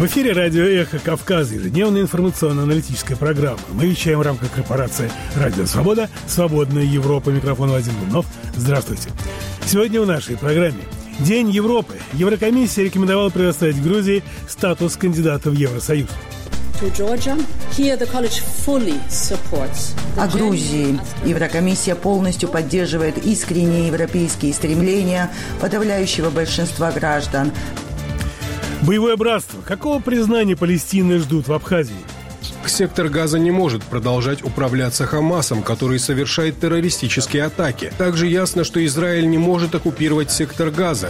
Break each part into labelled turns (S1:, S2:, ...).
S1: В эфире радио «Эхо Кавказа», ежедневная информационно-аналитическая программа. Мы вещаем в рамках корпорации «Радио Свобода», «Свободная Европа». Микрофон Вадим Лунов. Здравствуйте. Сегодня в нашей программе День Европы. Еврокомиссия рекомендовала предоставить Грузии статус кандидата в Евросоюз.
S2: О Грузии. Еврокомиссия полностью поддерживает искренние европейские стремления подавляющего большинства граждан.
S1: Боевое братство. Какого признания Палестины ждут в Абхазии?
S3: Сектор Газа не может продолжать управляться Хамасом, который совершает террористические атаки. Также ясно, что Израиль не может оккупировать сектор Газа.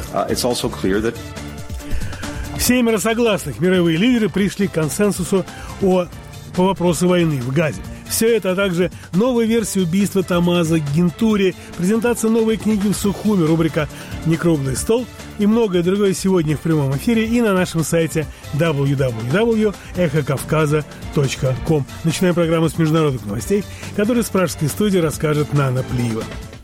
S1: 7 согласных мировые лидеры пришли к консенсусу по вопросу войны в Газе. Все это, а также новая версия убийства Тамаза Гентури, презентация новой книги в Сухуми, рубрика «Некруглый стол» и многое другое сегодня в прямом эфире и на нашем сайте www.эхокавказа.ком. Начинаем программу с международных новостей, которые с пражской студии расскажет Нана Плиева.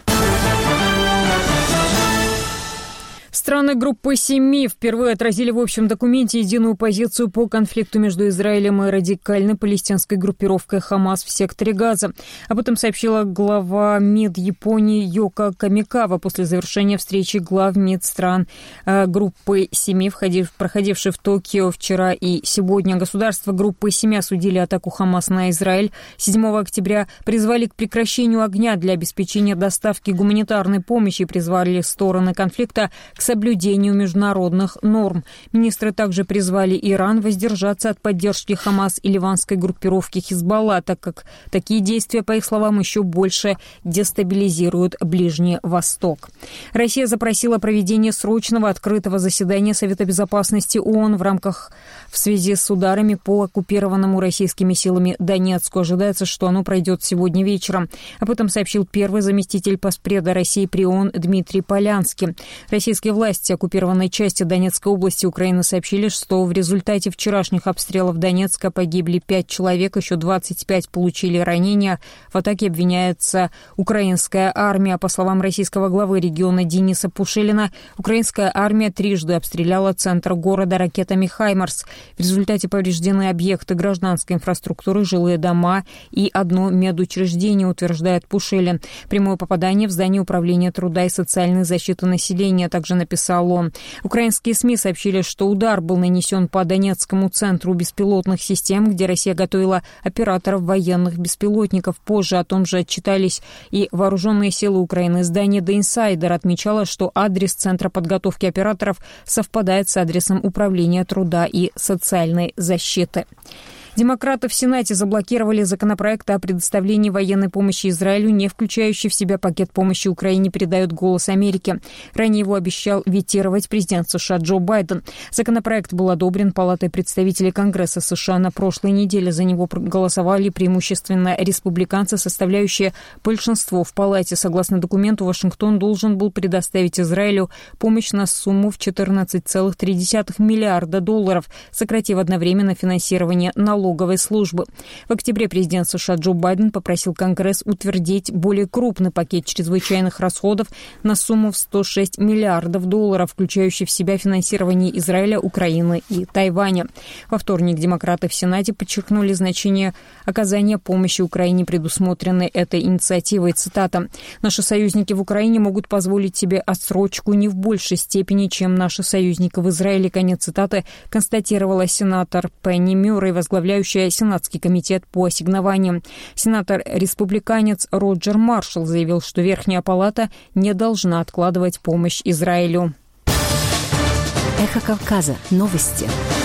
S4: Страны группы 7 впервые отразили в общем документе единую позицию по конфликту между Израилем и радикальной палестинской группировкой «Хамас» в секторе Газа. Об этом сообщила глава МИД Японии Йоко Камикава после завершения встречи глав МИД стран группы 7, проходившей в Токио вчера и сегодня. Государства группы 7 осудили атаку «Хамас» на Израиль. 7 октября призвали к прекращению огня для обеспечения доставки гуманитарной помощи и призвали стороны конфликта к соблюдению международных норм. Министры также призвали Иран воздержаться от поддержки Хамас и ливанской группировки Хизбалла, так как такие действия, по их словам, еще больше дестабилизируют Ближний Восток. Россия запросила проведение срочного открытого заседания Совета Безопасности ООН в связи с ударами по оккупированному российскими силами Донецку. Ожидается, что оно пройдет сегодня вечером. Об этом сообщил первый заместитель постпреда России при ООН Дмитрий Полянский. Российские власти оккупированной части Донецкой области Украины сообщили, что в результате вчерашних обстрелов Донецка погибли 5 человек, еще 25 получили ранения. В атаке обвиняется украинская армия. По словам российского главы региона Дениса Пушилина, украинская армия трижды обстреляла центр города ракетами «Хаймарс». В результате повреждены объекты гражданской инфраструктуры, жилые дома и одно медучреждение, утверждает Пушилин. Прямое попадание в здание управления труда и социальной защиты населения, также написал он. Украинские СМИ сообщили, что удар был нанесен по Донецкому центру беспилотных систем, где Россия готовила операторов военных беспилотников. Позже о том же отчитались и вооруженные силы Украины. Издание The Insider отмечало, что адрес Центра подготовки операторов совпадает с адресом Управления труда и социальной защиты. Демократы в Сенате заблокировали законопроект о предоставлении военной помощи Израилю, не включающий в себя пакет помощи Украине, передает «Голос Америки». Ранее его обещал ветировать президент США Джо Байден. Законопроект был одобрен Палатой представителей Конгресса США на прошлой неделе. За него проголосовали преимущественно республиканцы, составляющие большинство в Палате. Согласно документу, Вашингтон должен был предоставить Израилю помощь на сумму в $14,3 миллиарда, сократив одновременно финансирование налоговой службы. В октябре президент США Джо Байден попросил Конгресс утвердить более крупный пакет чрезвычайных расходов на сумму в $106 миллиардов, включающий в себя финансирование Израиля, Украины и Тайваня. Во вторник демократы в Сенате подчеркнули значение оказания помощи Украине, предусмотренной этой инициативой. Цитата: «Наши союзники в Украине могут позволить себе отсрочку не в большей степени, чем наши союзники в Израиле». Конец цитаты констатировала сенатор Пенни Мюррей, возглавляющая Сенатский комитет по ассигнованиям. Сенатор-республиканец Роджер Маршалл заявил, что Верхняя палата не должна откладывать помощь Израилю.
S5: Эхо Кавказа. Новости.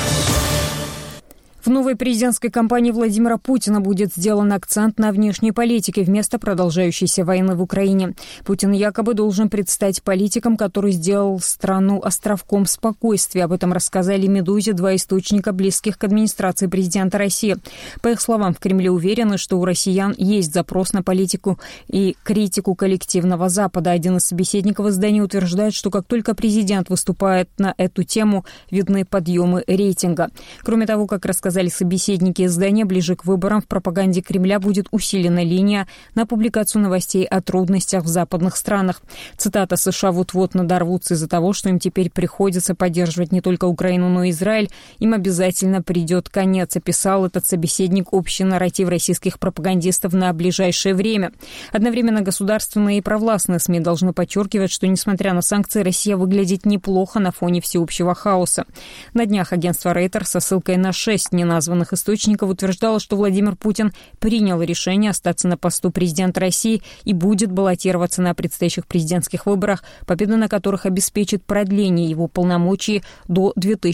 S4: В новой президентской кампании Владимира Путина будет сделан акцент на внешней политике вместо продолжающейся войны в Украине. Путин якобы должен предстать политиком, который сделал страну островком спокойствия. Об этом рассказали «Медузе» два источника, близких к администрации президента России. По их словам, в Кремле уверены, что у россиян есть запрос на политику и критику коллективного Запада. Один из собеседников издания утверждает, что как только президент выступает на эту тему, видны подъемы рейтинга. Кроме того, как рассказали сказали собеседники издания, ближе к выборам в пропаганде Кремля будет усилена линия на публикацию новостей о трудностях в западных странах. Цитата: «США вот-вот надорвутся из-за того, что им теперь приходится поддерживать не только Украину, но и Израиль. Им обязательно придет конец», описал этот собеседник общий нарратив российских пропагандистов на ближайшее время. Одновременно государственные и провластные СМИ должны подчеркивать, что, несмотря на санкции, Россия выглядит неплохо на фоне всеобщего хаоса. На днях агентство Reuters со ссылкой на 6 неназванных источников утверждало, что Владимир Путин принял решение остаться на посту президента России и будет баллотироваться на предстоящих президентских выборах, победа на которых обеспечит продление его полномочий до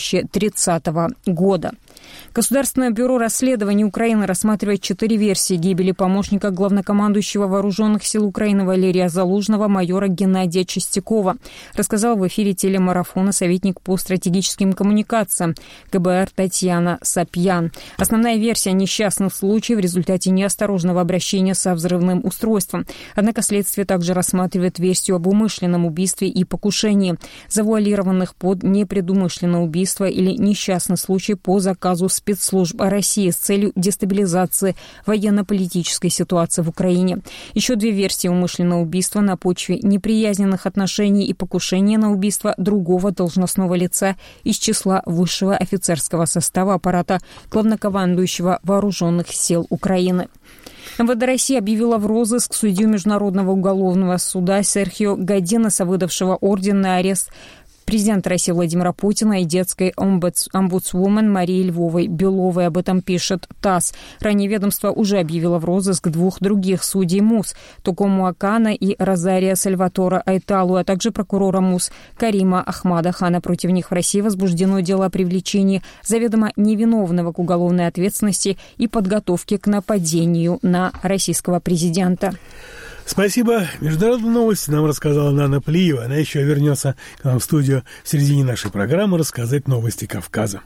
S4: 2030 года. Государственное бюро расследований Украины рассматривает 4 версии гибели помощника главнокомандующего Вооруженных сил Украины Валерия Залужного, майора Геннадия Чистякова, рассказал в эфире телемарафона советник по стратегическим коммуникациям ГБР Татьяна Сапьян. Основная версия — несчастный случай в результате неосторожного обращения со взрывным устройством. Однако следствие также рассматривает версию об умышленном убийстве и покушении, завуалированных под непредумышленное убийство или несчастный случай по заказу спецслужб России с целью дестабилизации военно-политической ситуации в Украине. Еще 2 версии умышленного убийства на почве неприязненных отношений и покушения на убийство другого должностного лица из числа высшего офицерского состава аппарата главнокомандующего Вооруженных сил Украины. МВД России объявила в розыск судью Международного уголовного суда Серхио Годинеса, выдавшего орден на арест президента России Владимира Путина и детской омбудсвумен Марии Львовой Беловой. Об этом пишет ТАСС. Ранее ведомство уже объявило в розыск 2 других судей МУС – Токому Акана и Розария Сальватора Айталу, а также прокурора МУС Карима Ахмада Хана. Против них в России возбуждено дело о привлечении заведомо невиновного к уголовной ответственности и подготовке к нападению на российского президента.
S1: Спасибо. Международные новости нам рассказала Нана Плиева. Она еще вернется к нам в студию в середине нашей программы рассказать новости Кавказа.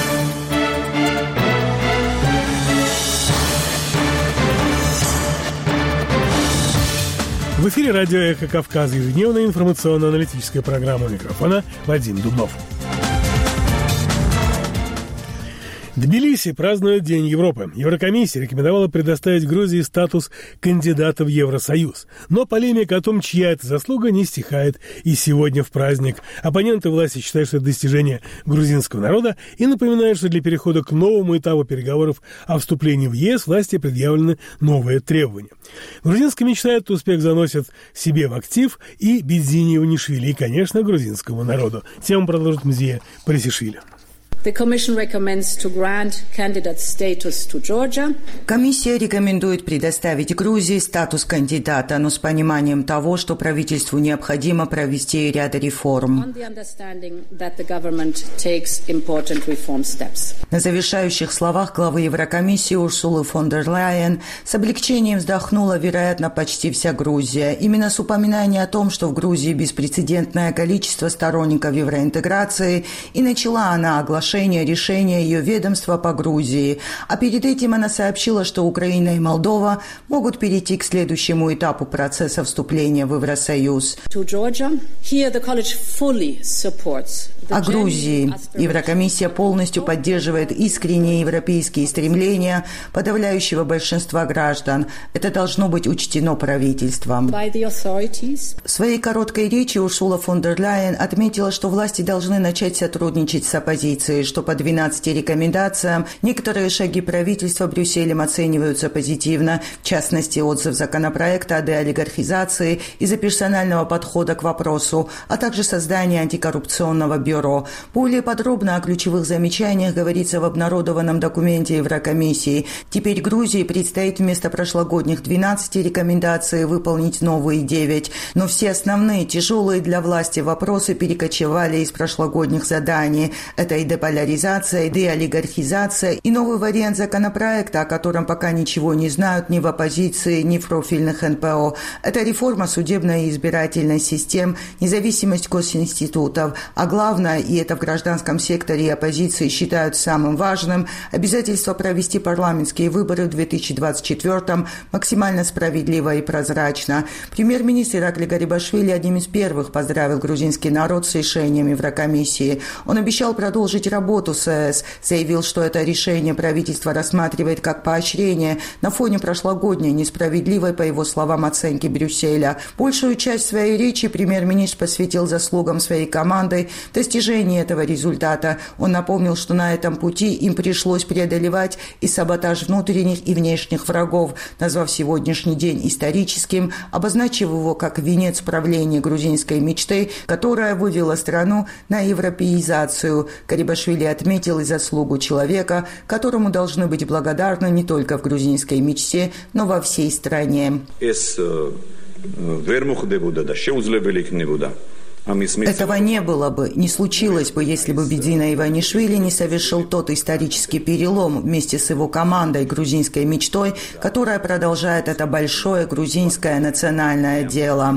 S1: В эфире радио «Эхо Кавказа», ежедневная информационно-аналитическая программа. У микрофона Вадим Дубнов. Тбилиси празднует День Европы. Еврокомиссия рекомендовала предоставить Грузии статус кандидата в Евросоюз. Но полемика о том, чья это заслуга, не стихает и сегодня в праздник. Оппоненты власти считают, что это достижение грузинского народа и напоминают, что для перехода к новому этапу переговоров о вступлении в ЕС власти предъявлены новые требования. Грузинская мечта этот успех заносит себе в актив и Бедзини Унишвили, и, конечно, грузинскому народу. Тему продолжит Мзия Парисишвили.
S2: Комиссия рекомендует предоставить Грузии статус кандидата, но с пониманием того, что правительству необходимо провести ряд реформ. На завершающих словах главы Еврокомиссии Урсулы фон дер Ляйен с облегчением вздохнула, вероятно, почти вся Грузия. Именно с упоминанием о том, что в Грузии беспрецедентное количество сторонников евроинтеграции, и начала она оглашение решения ее ведомства по Грузии. А перед этим она сообщила, что Украина и Молдова могут перейти к следующему этапу процесса вступления в Евросоюз. О Грузии. Еврокомиссия полностью поддерживает искренние европейские стремления подавляющего большинства граждан. Это должно быть учтено правительством. В своей короткой речи Урсула фон дер Ляйен отметила, что власти должны начать сотрудничать с оппозицией, что по 12 рекомендациям некоторые шаги правительства Брюсселем оцениваются позитивно, в частности, отзыв законопроекта о деолигархизации из-за персонального подхода к вопросу, а также создание антикоррупционного бюро. Более подробно о ключевых замечаниях говорится в обнародованном документе Еврокомиссии. Теперь Грузии предстоит вместо прошлогодних 12 рекомендаций выполнить новые 9, но все основные, тяжелые для власти вопросы перекочевали из прошлогодних заданий. Это и деполяризация, и деолигархизация, и новый вариант законопроекта, о котором пока ничего не знают ни в оппозиции, ни в профильных НПО. Это реформа судебной и избирательной систем, независимость госинститутов, а главное безусловно, и это в гражданском секторе и оппозиции считают самым важным, обязательство провести парламентские выборы в 2024 максимально справедливо и прозрачно. Премьер-министр Иракли Гарибашвили одним из первых поздравил грузинский народ с решением Еврокомиссии. Он обещал продолжить работу с ЕС, заявил, что это решение правительство рассматривает как поощрение на фоне прошлогодней несправедливой, по его словам, оценки Брюсселя. Большую часть своей речи премьер-министр посвятил заслугам своей команды в достижении этого результата. Он напомнил, что на этом пути им пришлось преодолевать и саботаж внутренних и внешних врагов, назвав сегодняшний день историческим, обозначив его как венец правления грузинской мечты, которая вывела страну на европеизацию. Гарибашвили отметил и заслугу человека, которому должны быть благодарны не только в грузинской мечте, но во всей стране. Этого не было бы, не случилось бы, если бы Бедзина Иванишвили не совершил тот исторический перелом вместе с его командой, грузинской мечтой, которая продолжает это большое грузинское национальное дело.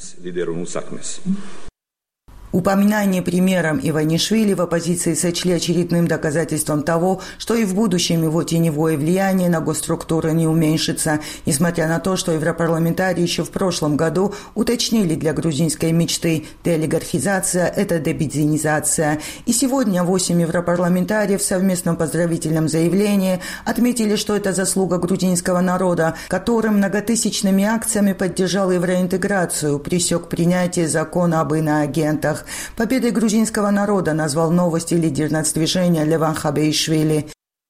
S2: Упоминание примером Иванишвили в оппозиции сочли очередным доказательством того, что и в будущем его теневое влияние на госструктуры не уменьшится, несмотря на то, что европарламентарии еще в прошлом году уточнили для грузинской мечты деолигархизация – это дебедзинизация. И сегодня 8 европарламентариев в совместном поздравительном заявлении отметили, что это заслуга грузинского народа, который многотысячными акциями поддержал евроинтеграцию, пресек принятие закона об иноагентах. Победой грузинского народа назвал новости лидер нацдвижения Леван Хабеишвили.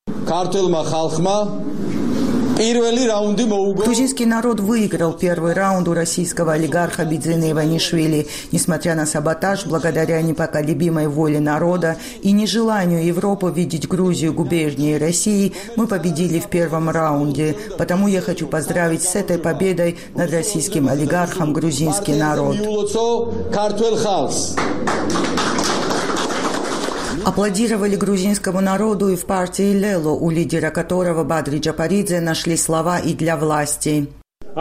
S2: Грузинский народ выиграл первый раунд у российского олигарха Бедзины Иванишвили. Несмотря на саботаж, благодаря непоколебимой воле народа и нежеланию Европы видеть Грузию губернией России, мы победили в первом раунде. Потому я хочу поздравить с этой победой над российским олигархом грузинский народ. Аплодировали грузинскому народу и в партии Лело, у лидера которого Бадри Джапаридзе нашли слова и для власти.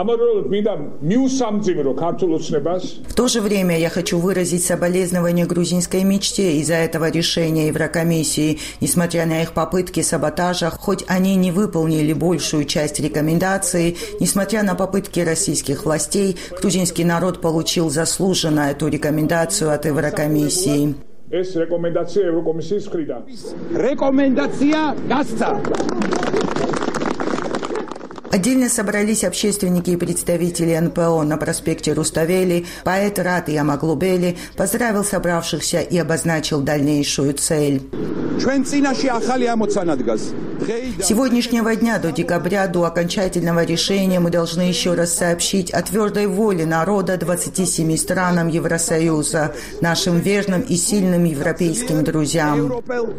S2: В то же время я хочу выразить соболезнования грузинской мечте из-за этого решения Еврокомиссии. Несмотря на их попытки саботажа, хоть они не выполнили большую часть рекомендаций, несмотря на попытки российских властей, грузинский народ получил заслуженно эту рекомендацию от Еврокомиссии. Отдельно собрались общественники и представители НПО на проспекте Руставели. Поэт Рат Ямаглубели поздравил собравшихся и обозначил дальнейшую цель. С сегодняшнего дня до декабря, до окончательного решения, мы должны еще раз сообщить о твердой воле народа 27 странам Евросоюза, нашим верным и сильным европейским друзьям.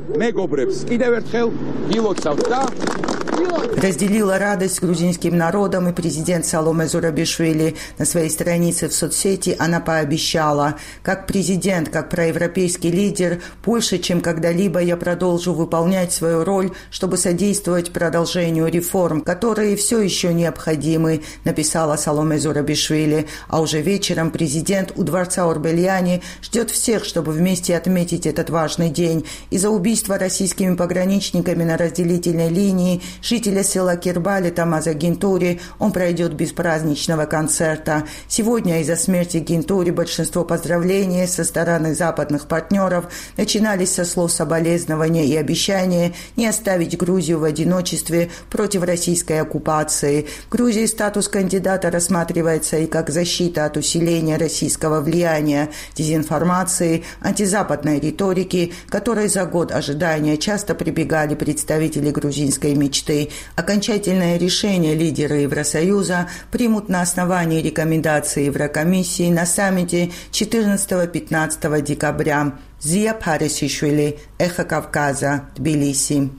S2: Разделила радость с грузинским народом и президент Саломе Зурабишвили. На своей странице в соцсети она пообещала: как президент, как проевропейский лидер, больше, чем когда-либо я продолжу выполнять свою роль, чтобы содействовать продолжению реформ, которые все еще необходимы, написала Саломе Зурабишвили. А уже вечером президент у дворца Орбельяни ждет всех, чтобы вместе отметить этот важный день. Из-за убийства российскими пограничниками на разделительной линии жителя села Кирбали Тамаза Гинтури он пройдет без праздничного концерта. Сегодня из-за смерти Гинтури большинство поздравлений со стороны западных партнеров начинались со слов соболезнования и обещания не оставить Грузию в одиночестве против российской оккупации. В Грузии статус кандидата рассматривается и как защита от усиления российского влияния, дезинформации, антизападной риторики, которой за год ожидания часто прибегали представители грузинской мечты. Окончательное решение лидеры Евросоюза примут на основании рекомендаций Еврокомиссии на саммите 14-15 декабря. Зия Парисишвили, Эхо Кавказа, Тбилиси.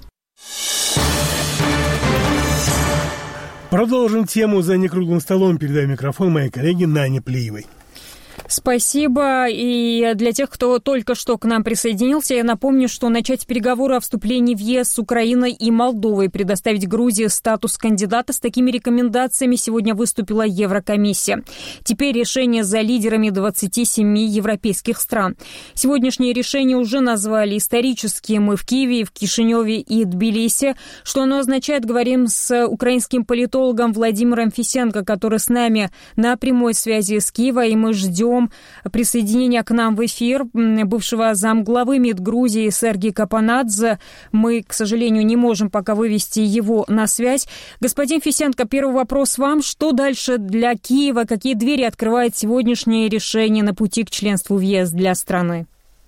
S1: Продолжим тему за некруглым столом. Передаю микрофон моей коллеге Нане Плиевой.
S4: Спасибо. И для тех, кто только что к нам присоединился, я напомню, что начать переговоры о вступлении в ЕС с Украиной и Молдовой, предоставить Грузии статус кандидата, с такими рекомендациями сегодня выступила Еврокомиссия. Теперь решение за лидерами 27 европейских стран. Сегодняшнее решение уже назвали историческим и в Киеве, и в Кишиневе, и Тбилиси. Что оно означает, говорим с украинским политологом Владимиром Фисенко, который с нами на прямой связи с Киева, и мы ждем присоединения к нам в эфир бывшего замглавы МИД Грузии Сергия Капанадзе. Мы, к сожалению, не можем пока вывести его на связь. Господин Фисенко, первый вопрос вам. Что дальше для Киева? Какие двери открывает сегодняшнее решение на пути к членству в ЕС для страны?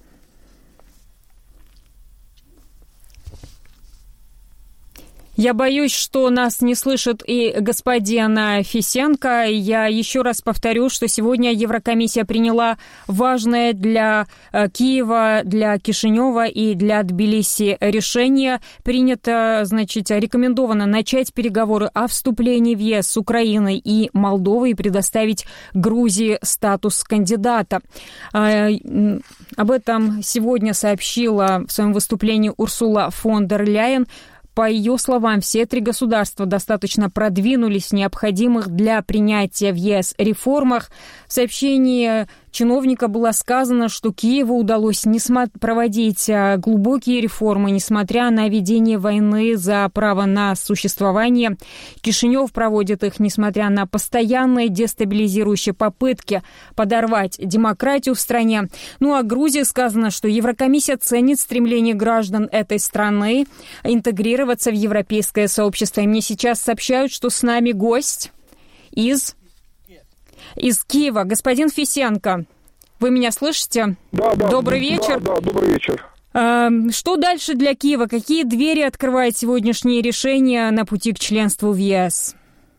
S4: Я боюсь, что нас не слышит и господин Фисенко. Я еще раз повторю, что сегодня Еврокомиссия приняла важное для Киева, для Кишинева и для Тбилиси решение. Принято, рекомендовано начать переговоры о вступлении в ЕС с Украиной и Молдовой и предоставить Грузии статус кандидата. Об этом сегодня сообщила в своем выступлении Урсула фон дер Ляйен. По ее словам, все три государства достаточно продвинулись в необходимых для принятия в ЕС реформах. В сообщении чиновника было сказано, что Киеву удалось проводить глубокие реформы, несмотря на ведение войны за право на существование. Кишинев проводит их, несмотря на постоянные дестабилизирующие попытки подорвать демократию в стране. Ну а Грузии сказано, что Еврокомиссия ценит стремление граждан этой страны интегрироваться в европейское сообщество. И мне сейчас сообщают, что с нами гость из Киева. Господин Фисенко, вы меня слышите?
S6: Да.
S4: Добрый вечер.
S6: Да, добрый вечер.
S4: Что дальше для Киева? Какие двери открывает сегодняшнее решение на пути к членству в ЕС?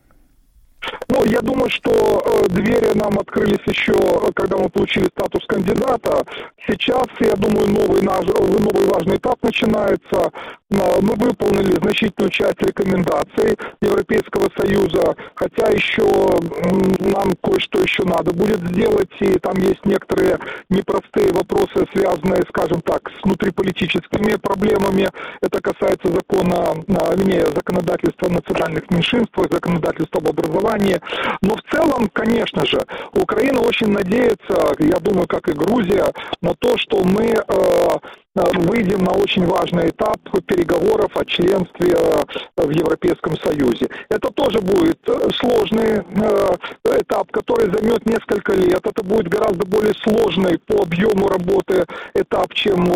S6: Я думаю, что двери нам открылись еще, когда мы получили статус кандидата. Сейчас, я думаю, новый важный этап начинается. Мы выполнили значительную часть рекомендаций Европейского Союза, хотя еще нам кое-что еще надо будет сделать, и там есть некоторые непростые вопросы, связанные, скажем так, с внутриполитическими проблемами. Это касается законодательства о национальных меньшинствах, законодательства об образовании. Но в целом, конечно же, Украина очень надеется, я думаю, как и Грузия, на то, что мы выйдем на очень важный этап переговоров о членстве в Европейском Союзе. Это тоже будет сложный этап, который займет несколько лет. Это будет гораздо более сложный по объему работы этап, чем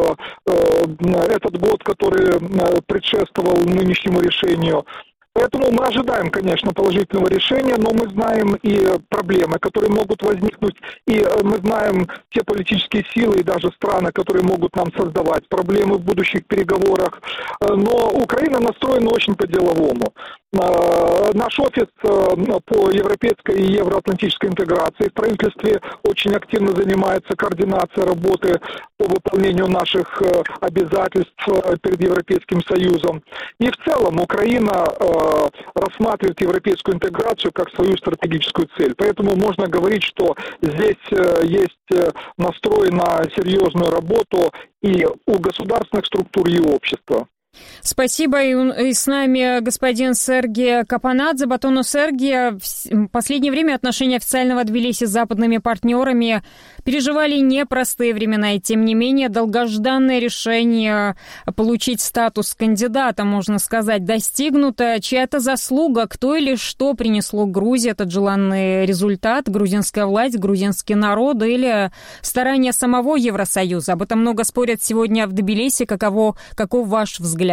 S6: этот год, который предшествовал нынешнему решению. Поэтому мы ожидаем, конечно, положительного решения, но мы знаем и проблемы, которые могут возникнуть, и мы знаем те политические силы и даже страны, которые могут нам создавать проблемы в будущих переговорах. Но Украина настроена очень по-деловому. Наш офис по европейской и евроатлантической интеграции в правительстве очень активно занимается координацией работы по выполнению наших обязательств перед Европейским Союзом. И в целом Украина рассматривает европейскую интеграцию как свою стратегическую цель. Поэтому можно говорить, что здесь есть настрой на серьезную работу и у государственных структур, и у общества.
S4: Спасибо. И с нами господин Сергий Капанадзе. Батону Сергия, в последнее время отношения официального Тбилиси с западными партнерами переживали непростые времена, и тем не менее долгожданное решение получить статус кандидата, можно сказать, достигнуто. Чья-то заслуга, кто или что принесло Грузии этот желанный результат? Грузинская власть, грузинский народ или старания самого Евросоюза? Об этом много спорят сегодня в Тбилиси. Каков ваш взгляд?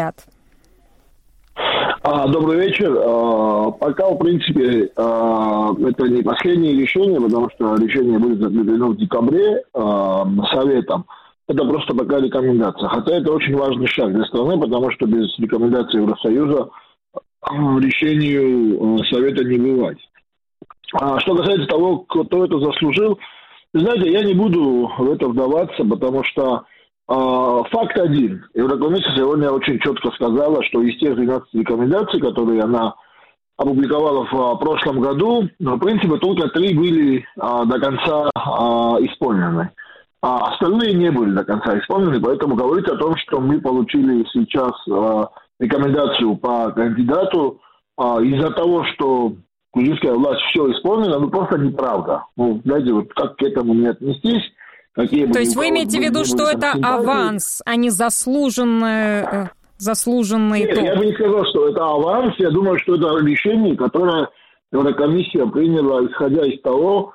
S7: Добрый вечер. Пока, в принципе, это не последнее решение, потому что решение будет закреплено в декабре Советом. Это просто пока рекомендация. Хотя это очень важный шаг для страны, потому что без рекомендации Евросоюза решению Совета не бывать. Что касается того, кто это заслужил, знаете, я не буду в это вдаваться, потому что факт один. Еврокомиссия сегодня очень четко сказала, что из тех 12 рекомендаций, которые она опубликовала в прошлом году, в принципе, только 3 были до конца исполнены. А остальные не были до конца исполнены, поэтому говорить о том, что мы получили сейчас рекомендацию по кандидату из-за того, что грузинская власть все исполнила, просто неправда. Знаете, вот как к этому не отнестись.
S4: То есть вы имеете в виду, что это аванс, а не заслуженный
S7: Нет,
S4: итог?
S7: Я бы не сказал, что это аванс. Я думаю, что это решение, которое Еврокомиссия приняла, исходя из того,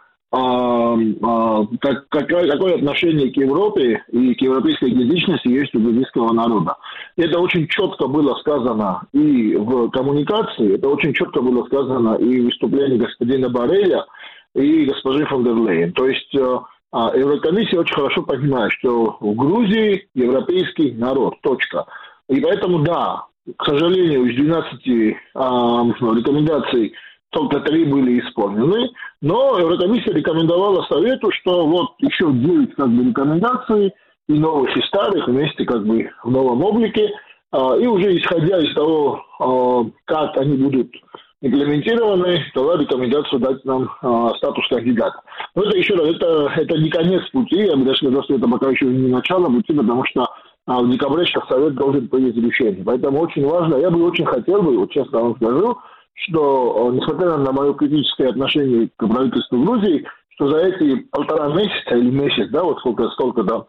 S7: какое отношение к Европе и к европейской идентичности есть у грузинского народа. Это очень четко было сказано и в коммуникации, это очень четко было сказано и в выступлении господина Борреля и госпожи фон дер Лейен. То есть Еврокомиссия очень хорошо понимает, что в Грузии европейский народ, точка. И поэтому, да, к сожалению, из 12 рекомендаций только 3 были исполнены, но Еврокомиссия рекомендовала Совету, что вот еще 9 рекомендаций, и новых, и старых, вместе в новом облике, и уже исходя из того, как они будут имплементированы, дала рекомендацию дать нам статус кандидата. Но это еще раз, это не конец пути, я бы даже сказал, что это пока еще не начало пути, потому что в декабре сейчас Совет должен принять решение. Поэтому очень важно, я бы очень хотел вот честно вам скажу, что, несмотря на мое критическое отношение к правительству Грузии, что за эти 1,5 месяца или месяц, да, вот столько до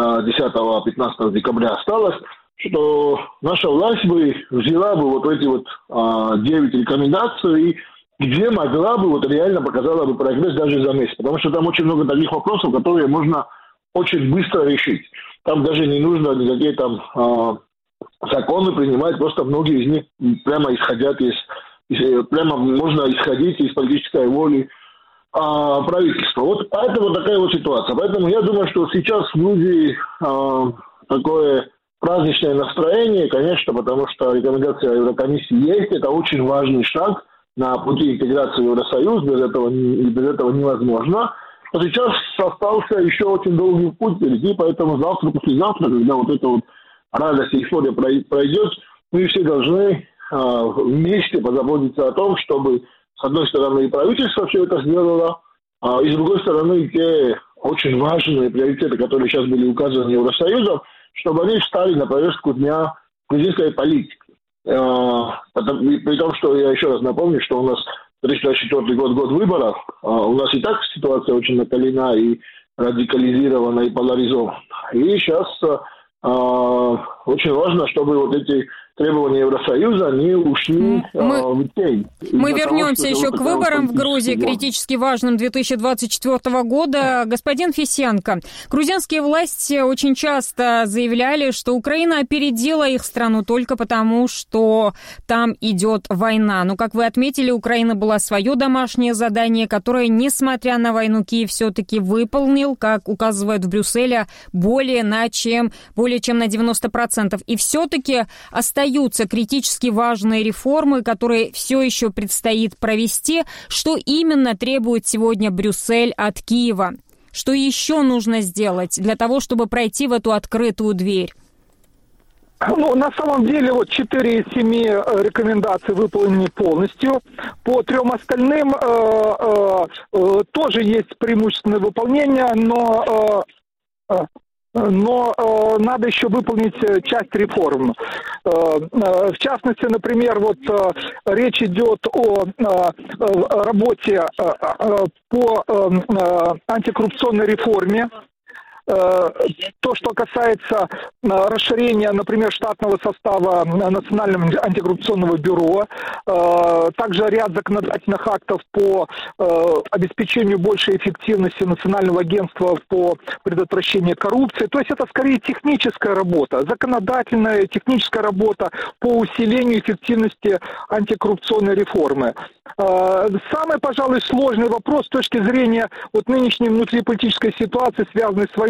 S7: 10-15 декабря осталось, что наша власть бы взяла бы вот эти 9 рекомендаций, где могла бы, реально показала бы прогресс даже за месяц. Потому что там очень много таких вопросов, которые можно очень быстро решить. Там даже не нужно никакие там законы принимать, просто многие из них прямо исходят прямо можно исходить из политической воли правительства. Вот поэтому такая вот ситуация. Поэтому я думаю, что сейчас в Грузии такое праздничное настроение, конечно, потому что рекомендация Еврокомиссии есть. Это очень важный шаг на пути интеграции в Евросоюз. Без этого невозможно. Но сейчас остался еще очень долгий путь впереди, поэтому завтра, послезавтра, когда вот эта вот радость и эйфория пройдет, мы все должны вместе позаботиться о том, чтобы, с одной стороны, и правительство все это сделало, и с другой стороны, те очень важные приоритеты, которые сейчас были указаны Евросоюзом, чтобы они встали на повестку дня грузинской политики. При том, что я еще раз напомню, что у нас 2024 год выборов, у нас и так ситуация очень накалена и радикализирована, и поляризована. И сейчас очень важно, чтобы вот эти требования Евросоюза не ушли в тень.
S4: Мы вернемся еще к выборам в Грузии, критически важным 2024 года. Господин Фисенко, грузинские власти очень часто заявляли, что Украина опередила их страну только потому, что там идет война. Но, как вы отметили, у Украины было свое домашнее задание, которое, несмотря на войну, Киев все-таки выполнил, как указывают в Брюсселе, более чем на 90%. И все-таки остаются критически важные реформы, которые все еще предстоит провести. Что именно требует сегодня Брюссель от Киева? Что еще нужно сделать для того, чтобы пройти в эту открытую дверь?
S6: На самом деле, 4 из 7 рекомендаций выполнены полностью. По 3 остальным тоже есть преимущественное выполнение, но надо еще выполнить часть реформ. В частности, например, речь идет о работе по антикоррупционной реформе. То, что касается расширения, например, штатного состава Национального антикоррупционного бюро, также ряд законодательных актов по обеспечению большей эффективности Национального агентства по предотвращению коррупции. То есть это скорее техническая работа, законодательная техническая работа по усилению эффективности антикоррупционной реформы. Самый, пожалуй, сложный вопрос с точки зрения нынешней внутриполитической ситуации, связанной с войной,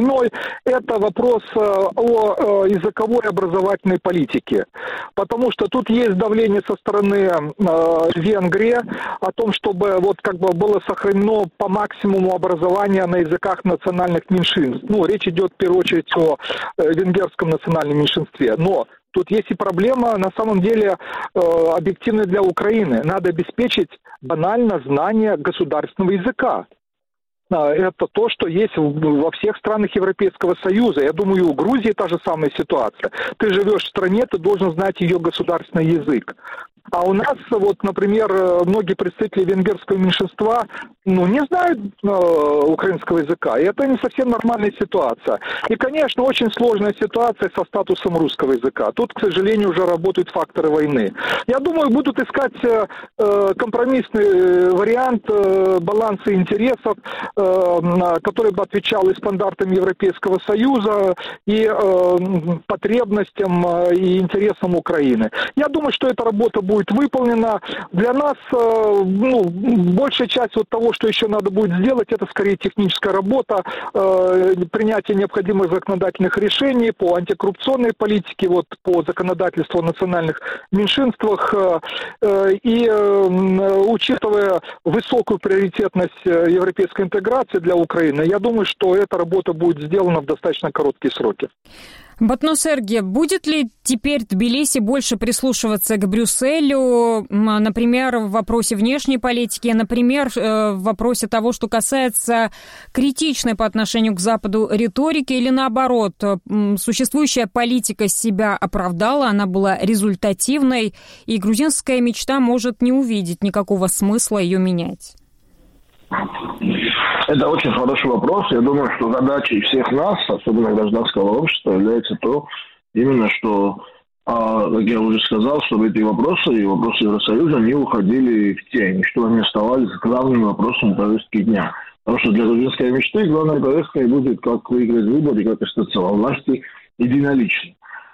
S6: войной, это вопрос о языковой образовательной политике. Потому что тут есть давление со стороны Венгрии о том, чтобы было сохранено по максимуму образование на языках национальных меньшинств. Речь идет в первую очередь о венгерском национальном меньшинстве. Но тут есть и проблема, на самом деле, объективная для Украины. Надо обеспечить банально знание государственного языка. Это то, что есть во всех странах Европейского Союза. Я думаю, и у Грузии та же самая ситуация. Ты живешь в стране, ты должен знать ее государственный язык. А у нас, например, многие представители венгерского меньшинства, не знают украинского языка. И это не совсем нормальная ситуация. И, конечно, очень сложная ситуация со статусом русского языка. Тут, к сожалению, уже работают факторы войны. Я думаю, будут искать компромиссный вариант баланса интересов, который бы отвечал и стандартам Европейского Союза, и потребностям, и интересам Украины. Я думаю, что эта работа будет выполнена. Для нас большая часть того, что еще надо будет сделать, это скорее техническая работа, принятие необходимых законодательных решений по антикоррупционной политике, по законодательству о национальных меньшинствах, и учитывая высокую приоритетность европейской интеграции для Украины, я думаю, что эта работа будет сделана в достаточно короткие сроки.
S4: Батносерги, будет ли теперь Тбилиси больше прислушиваться к Брюсселю, например, в вопросе внешней политики, например, в вопросе того, что касается критичной по отношению к Западу риторики, или наоборот, существующая политика себя оправдала, она была результативной, и грузинская мечта может не увидеть никакого смысла ее менять?
S7: Это очень хороший вопрос. Я думаю, что задачей всех нас, особенно гражданского общества, является то, именно что, как я уже сказал, чтобы эти вопросы и вопросы Евросоюза не уходили в тень, что они оставались главным вопросом повестки дня. Потому что для грузинской мечты главной повесткой будет, как выиграть выборы, как остаться во власти единолично.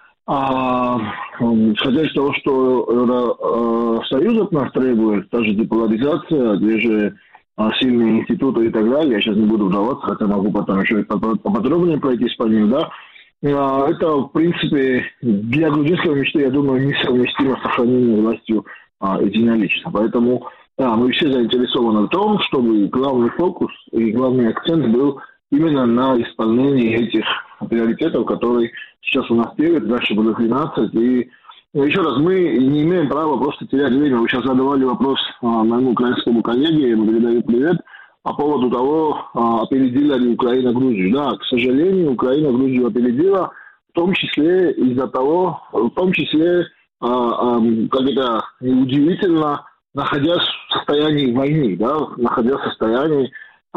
S7: Исходя из того, что Евросоюз от нас требует, та же деполяризация, те же сильные институты и так далее, я сейчас не буду вдаваться, хотя могу потом еще поподробнее пройтись по ним, это, в принципе, для грузинской мечты, я думаю, несовместимо с сохранением властью единолично. Поэтому, мы все заинтересованы в том, чтобы главный фокус и главный акцент был именно на исполнении этих приоритетов, которые сейчас у нас 9, дальше будет 12, и еще раз, мы не имеем права просто терять время. Вы сейчас задавали вопрос моему украинскому коллеге, я ему передаю привет, по поводу того, опередила ли Украина Грузию. Да, к сожалению, Украина Грузию опередила, в том числе из-за того, как это неудивительно, находясь в состоянии войны, находясь в состоянии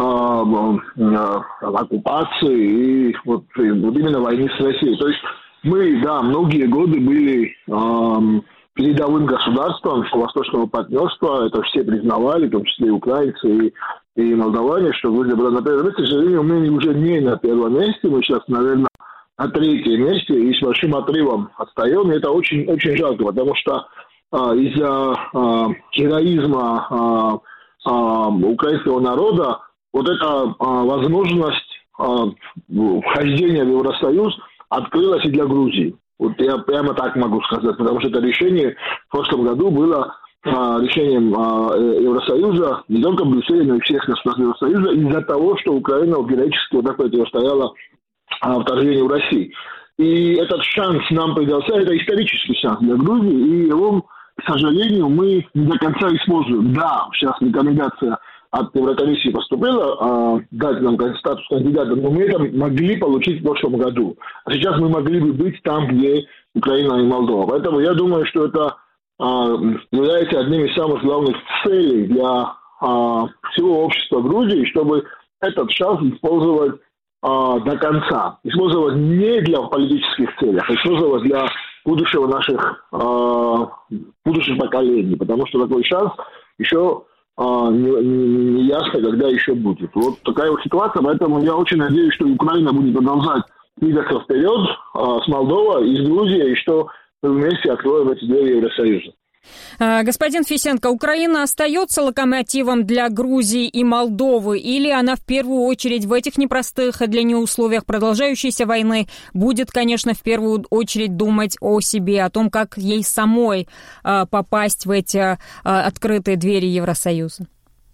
S7: оккупации и вот именно войны с Россией. То есть мы, многие годы были передовым государством восточного партнерства, это все признавали, в том числе и украинцы, и молдаване, что Грузия была на первом месте. К сожалению, мы уже не на первом месте, мы сейчас, наверное, на третьем месте и с большим отрывом отстаем, и это очень, очень жалко, потому что из-за героизма украинского народа вот эта возможность вхождения в Евросоюз открылась и для Грузии. Вот я прямо так могу сказать, потому что это решение в прошлом году было решением Евросоюза, не только Брюсселя, но и всех государств Евросоюза, из-за того, что Украина героически вот так противостояла вторжению в Россию. И этот шанс нам придался, это исторический шанс для Грузии, и его, к сожалению, мы не до конца используем. Да, сейчас рекомендация от Еврокомиссии поступила дать нам статус кандидата, но мы это могли получить в прошлом году. А сейчас мы могли бы быть там, где Украина и Молдова. Поэтому я думаю, что это является одним из самых главных целей для всего общества Грузии, чтобы этот шанс использовать до конца. Использовать не для политических целей, а использовать для будущего наших будущих поколений. Потому что такой шанс еще не ясно, когда еще будет. Вот такая вот ситуация, поэтому я очень надеюсь, что Украина будет продолжать двигаться вперед с Молдовой и с Грузией, и что мы вместе откроем эти двери Евросоюза.
S4: Господин Фисенко, Украина остается локомотивом для Грузии и Молдовы, или она в первую очередь в этих непростых для нее условиях продолжающейся войны будет, конечно, в первую очередь думать о себе, о том, как ей самой попасть в эти открытые двери Евросоюза?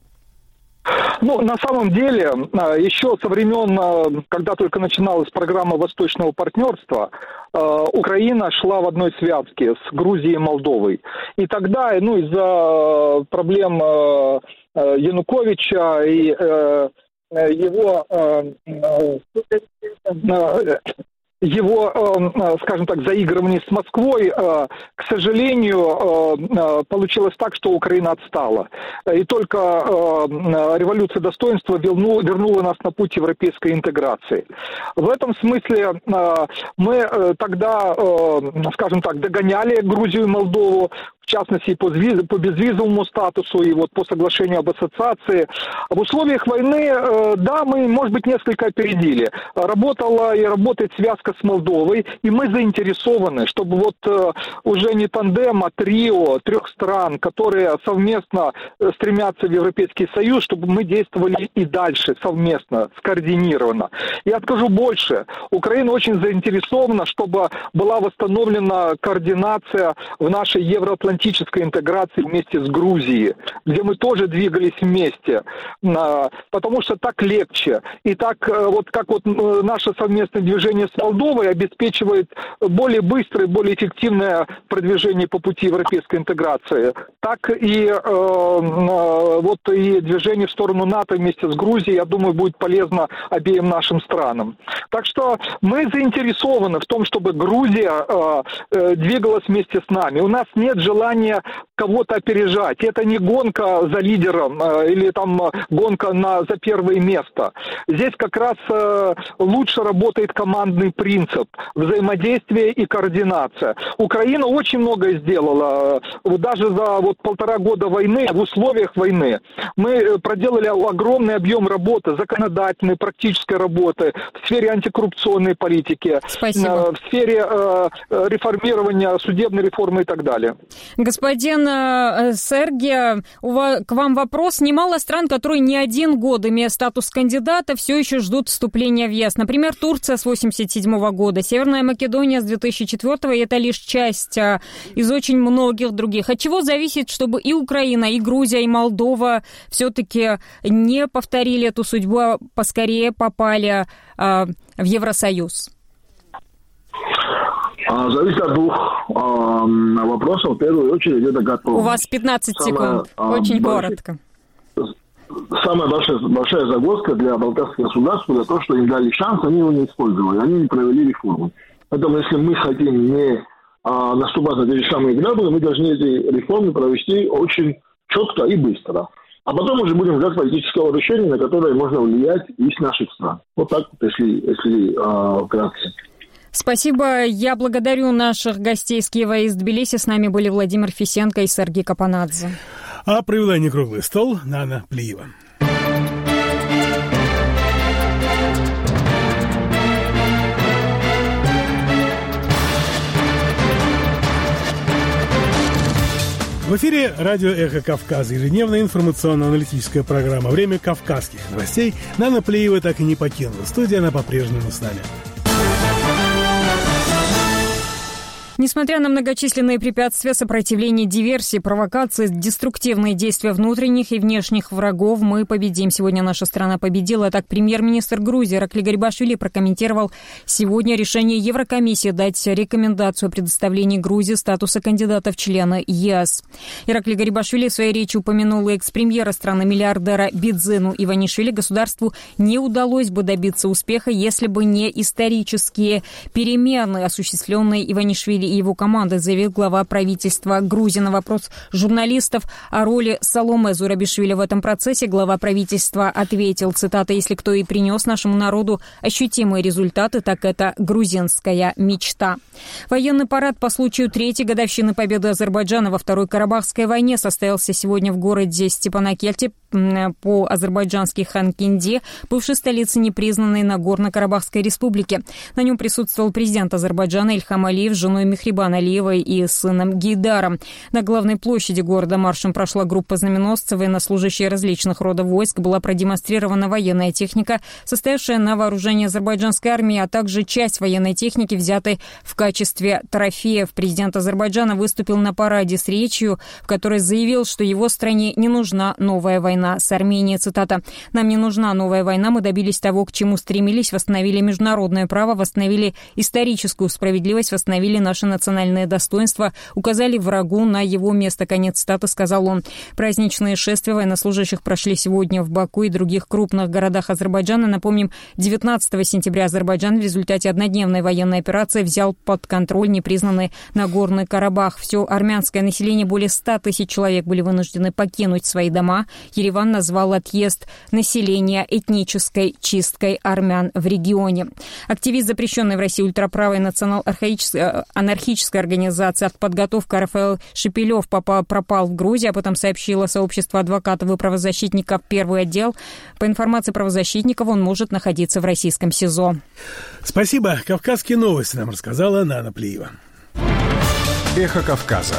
S6: На самом деле, еще со времен, когда только начиналась программа Восточного партнерства, Украина шла в одной связке с Грузией и Молдовой. И тогда, из-за проблем Януковича и его, скажем так, заигрывание с Москвой, к сожалению, получилось так, что Украина отстала. И только революция достоинства вернула нас на путь европейской интеграции. В этом смысле мы тогда, скажем так, догоняли Грузию и Молдову, в частности, по безвизовому статусу и по соглашению об ассоциации. В условиях войны, да, мы, может быть, несколько опередили. Работала и работает связка с Молдовой, и мы заинтересованы, чтобы уже не тандем, а трио 3 стран, которые совместно стремятся в Европейский Союз, чтобы мы действовали и дальше совместно, скоординированно. Я скажу больше. Украина очень заинтересована, чтобы была восстановлена координация в нашей евроатлантической интеграции вместе с Грузией, где мы тоже двигались вместе, потому что так легче. И так, как наше совместное движение с Молдовой обеспечивает более быстрое, более эффективное продвижение по пути европейской интеграции, так и и движение в сторону НАТО вместе с Грузией, я думаю, будет полезно обеим нашим странам. Так что мы заинтересованы в том, чтобы Грузия двигалась вместе с нами. У нас нет желания кого-то опережать. Это не гонка за лидером или гонка за первое место. Здесь как раз лучше работает командный принцип взаимодействия и координация. Украина очень многое сделала. Даже за 1,5 года войны, в условиях войны, мы проделали огромный объем работы, законодательной, практической работы в сфере антикоррупционной политики,
S4: Спасибо.
S6: в сфере реформирования, судебной реформы и так далее.
S4: Господин Сергей, к вам вопрос. Немало стран, которые не один год, имея статус кандидата, все еще ждут вступления в ЕС. Например, Турция с 1987 года, Северная Македония с 2004, и это лишь часть из очень многих других. От чего зависит, чтобы и Украина, и Грузия, и Молдова все-таки не повторили эту судьбу, а поскорее попали в Евросоюз?
S7: Зависит от 2 вопросов. В первую очередь это готовность. У
S4: вас 15 секунд. Очень коротко.
S7: Самая большая загвоздка для балтийских государств это то, что им дали шанс, они его не использовали, они не провели реформы. Поэтому если мы хотим не наступать на те же самые грабли, мы должны эти реформы провести очень четко и быстро. А потом уже будем ждать политического решения, на которое можно влиять из наших стран. Вот так, если вкратце.
S4: Спасибо. Я благодарю наших гостей из Киева и из Тбилиси. С нами были Владимир Фисенко и Сергей Капанадзе.
S1: А провела некруглый стол Нана Плиева. В эфире радио «Эхо Кавказа», ежедневная информационно-аналитическая программа «Время кавказских новостей». Нана Плиева так и не покинула студию, она по-прежнему с нами.
S4: Несмотря на многочисленные препятствия, сопротивление, диверсии, провокации, деструктивные действия внутренних и внешних врагов, мы победим. Сегодня наша страна победила. Так, премьер-министр Грузии Иракли Гарибашвили прокомментировал сегодня решение Еврокомиссии дать рекомендацию о предоставлении Грузии статуса кандидата в члены ЕС. Иракли Гарибашвили в своей речи упомянул экс-премьера страны миллиардера Бидзину Иванишвили. Государству не удалось бы добиться успеха, если бы не исторические перемены, осуществленные Иванишвили и его командой, заявил глава правительства Грузии. На вопрос журналистов о роли Саломе Зурабишвили в этом процессе глава правительства ответил, цитата: «Если кто и принес нашему народу ощутимые результаты, так это грузинская мечта». Военный парад по случаю 3-й годовщины победы Азербайджана во Второй Карабахской войне состоялся сегодня в городе Степанакерте. по-азербайджански Ханкинде, бывшей столице непризнанной Нагорно-Карабахской республики. На нем присутствовал президент Азербайджана Ильхам Алиев с женой Мехрибан Алиевой и сыном Гейдаром. На главной площади города маршем прошла группа знаменосцев, военнослужащие различных родов войск. Была продемонстрирована военная техника, состоявшая на вооружении азербайджанской армии, а также часть военной техники, взятой в качестве трофеев. Президент Азербайджана выступил на параде с речью, в которой заявил, что его стране не нужна новая война с Арменией. Цитата: «Нам не нужна новая война, мы добились того, к чему стремились, восстановили международное право, восстановили историческую справедливость, восстановили наше национальное достоинство, указали врагу на его место». Конец цитаты, сказал он. Праздничные шествия военнослужащих прошли сегодня в Баку и других крупных городах Азербайджана. Напомним, 19 сентября Азербайджан в результате однодневной военной операции взял под контроль непризнанный Нагорный Карабах. Все армянское население, более 100 тысяч человек, были вынуждены покинуть свои дома. Ереван назвал отъезд населения этнической чисткой армян в регионе. Активист запрещенной в России ультраправой национал-анархической организации «Артподготовка» Рафаэль Шепелев пропал в Грузии. Об этом сообщило сообщество адвокатов и правозащитников «Первый отдел». По информации правозащитников, он может находиться в российском СИЗО.
S1: Спасибо. Кавказские новости нам рассказала Нана Плиева.
S3: Эхо Кавказа.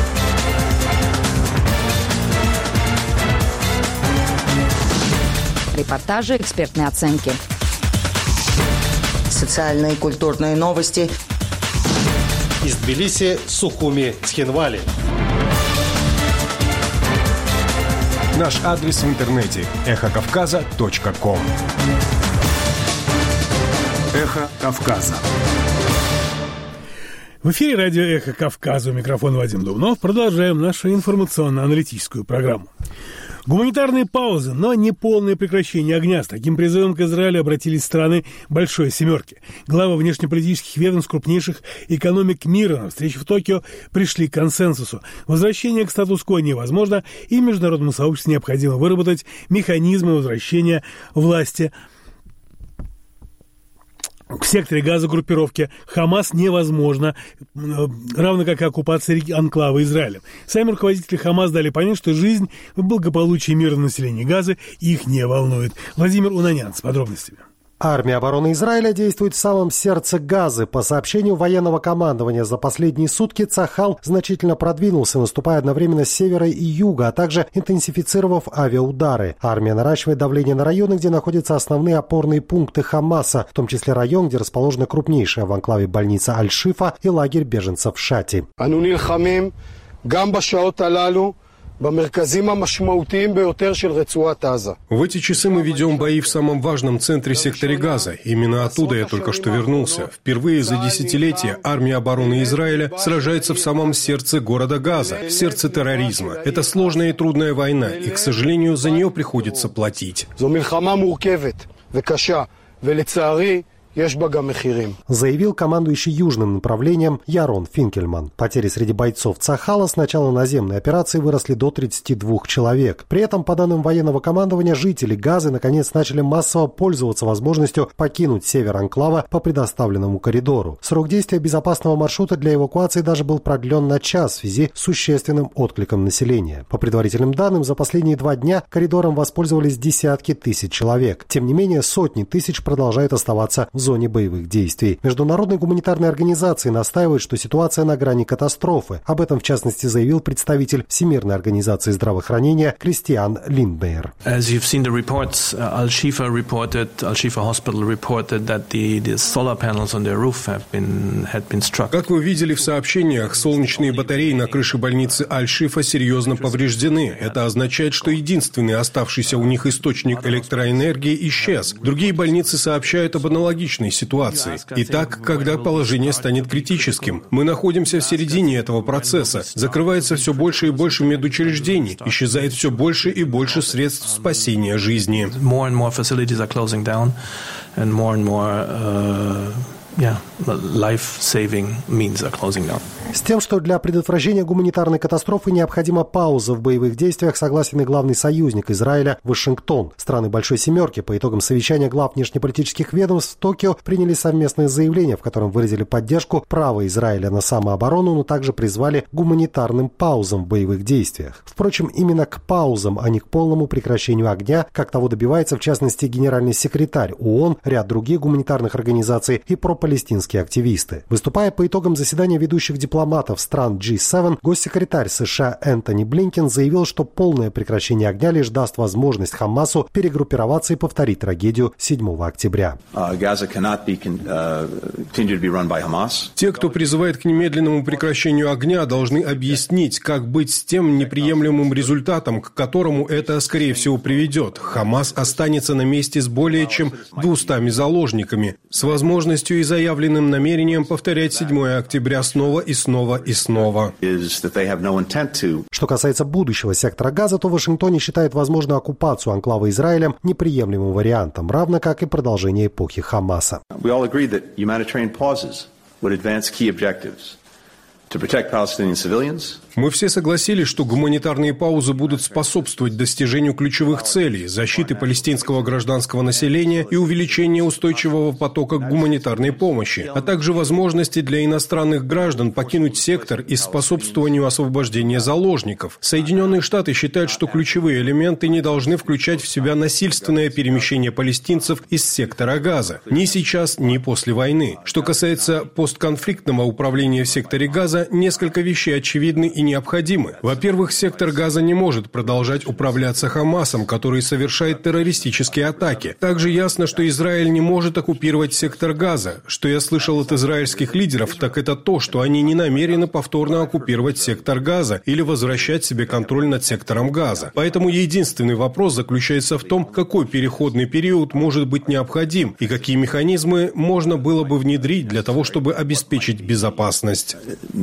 S8: Репортажи, экспертные оценки.
S2: Социальные и культурные новости.
S9: Из Тбилиси, Сухуми, Цхинвали.
S3: Наш адрес в интернете – эхокавказа.ком. Эхо Кавказа.
S1: В эфире радио «Эхо Кавказа». У микрофона Вадим Дубнов. Продолжаем нашу информационно-аналитическую программу. Гуманитарные паузы, но не полное прекращение огня. С таким призывом к Израилю обратились страны Большой Семерки. Главы внешнеполитических ведомств крупнейших экономик мира на встрече в Токио пришли к консенсусу. Возвращение к статус-кво невозможно, и международному сообществу необходимо выработать механизмы возвращения власти в секторе Газа группировки Хамас невозможно, равно как и оккупация анклава Израилем. Сами руководители Хамас дали понять, что жизнь и благополучие мирного населения Газы их не волнует. Владимир Унанян с подробностями.
S10: Армия обороны Израиля действует в самом сердце Газы. По сообщению военного командования, за последние сутки Цахал значительно продвинулся, наступая одновременно с севера и юга, а также интенсифицировав авиаудары. Армия наращивает давление на районы, где находятся основные опорные пункты Хамаса, в том числе район, где расположена крупнейшая в анклаве больница Аль-Шифа и лагерь беженцев Шати.
S3: В эти часы мы ведем бои в самом важном центре сектора Газа. Именно оттуда я только что вернулся. Впервые за десятилетия армия обороны Израиля сражается в самом сердце города Газа, в сердце терроризма. Это сложная и трудная война, и, к сожалению, за нее приходится платить.
S10: Заявил командующий южным направлением Ярон Финкельман. Потери среди бойцов Цахала с начала наземной операции выросли до 32 человек. При этом, по данным военного командования, жители Газы наконец начали массово пользоваться возможностью покинуть север анклава по предоставленному коридору. Срок действия безопасного маршрута для эвакуации даже был продлен на час в связи с существенным откликом населения. По предварительным данным, за последние 2 дня коридором воспользовались десятки тысяч человек. Тем не менее, сотни тысяч продолжают оставаться в зоне боевых действий. Международные гуманитарные организации настаивают, что ситуация на грани катастрофы. Об этом, в частности, заявил представитель Всемирной организации здравоохранения Кристиан Линдмейер.
S11: Al-Shifa Hospital reported that the solar panels on their roof had been struck.
S3: Как вы видели в сообщениях, солнечные батареи на крыше больницы Аль-Шифа серьезно повреждены. Это означает, что единственный оставшийся у них источник электроэнергии исчез. Другие больницы сообщают об аналогичной ситуации. Итак, когда положение станет критическим, мы находимся в середине этого процесса. Закрывается все больше и больше медучреждений, исчезает все больше и больше средств спасения жизни.
S11: Life-saving means are closing down.
S10: С тем, что для предотвращения гуманитарной катастрофы необходима пауза в боевых действиях, согласен и главный союзник Израиля Вашингтон. Страны Большой Семерки по итогам совещания глав внешнеполитических ведомств в Токио приняли совместное заявление, в котором выразили поддержку права Израиля на самооборону, но также призвали к гуманитарным паузам в боевых действиях. Впрочем, именно к паузам, а не к полному прекращению огня, как того добивается, в частности, генеральный секретарь ООН, ряд других гуманитарных организаций и пропалестинские активисты. Выступая по итогам заседания ведущих дипломатов стран G7, госсекретарь США Энтони Блинкен заявил, что полное прекращение огня лишь даст возможность Хамасу перегруппироваться и повторить трагедию 7 октября.
S3: Те, кто призывает к немедленному прекращению огня, должны объяснить, как быть с тем неприемлемым результатом, к которому это, скорее всего, приведет. Хамас останется на месте с более чем 200 заложниками, с возможностью и заявленным намерением повторять 7 октября снова и снова и снова.
S10: Что касается будущего сектора Газа, то в Вашингтоне считают возможную оккупацию анклава Израилем неприемлемым вариантом, равно как и продолжение эпохи Хамаса.
S3: Мы все согласились, что гуманитарные паузы будут способствовать достижению ключевых целей – защиты палестинского гражданского населения и увеличения устойчивого потока гуманитарной помощи, а также возможности для иностранных граждан покинуть сектор и способствованию освобождения заложников. Соединенные Штаты считают, что ключевые элементы не должны включать в себя насильственное перемещение палестинцев из сектора Газа. Ни сейчас, ни после войны. Что касается постконфликтного управления в секторе Газа, несколько вещей очевидны и необходимы. Во-первых, сектор Газа не может продолжать управляться Хамасом, который совершает террористические атаки. Также ясно, что Израиль не может оккупировать сектор Газа. Что я слышал от израильских лидеров, так это то, что они не намерены повторно оккупировать сектор Газа или возвращать себе контроль над сектором Газа. Поэтому единственный вопрос заключается в том, какой переходный период может быть необходим и какие механизмы можно было бы внедрить для того, чтобы обеспечить безопасность.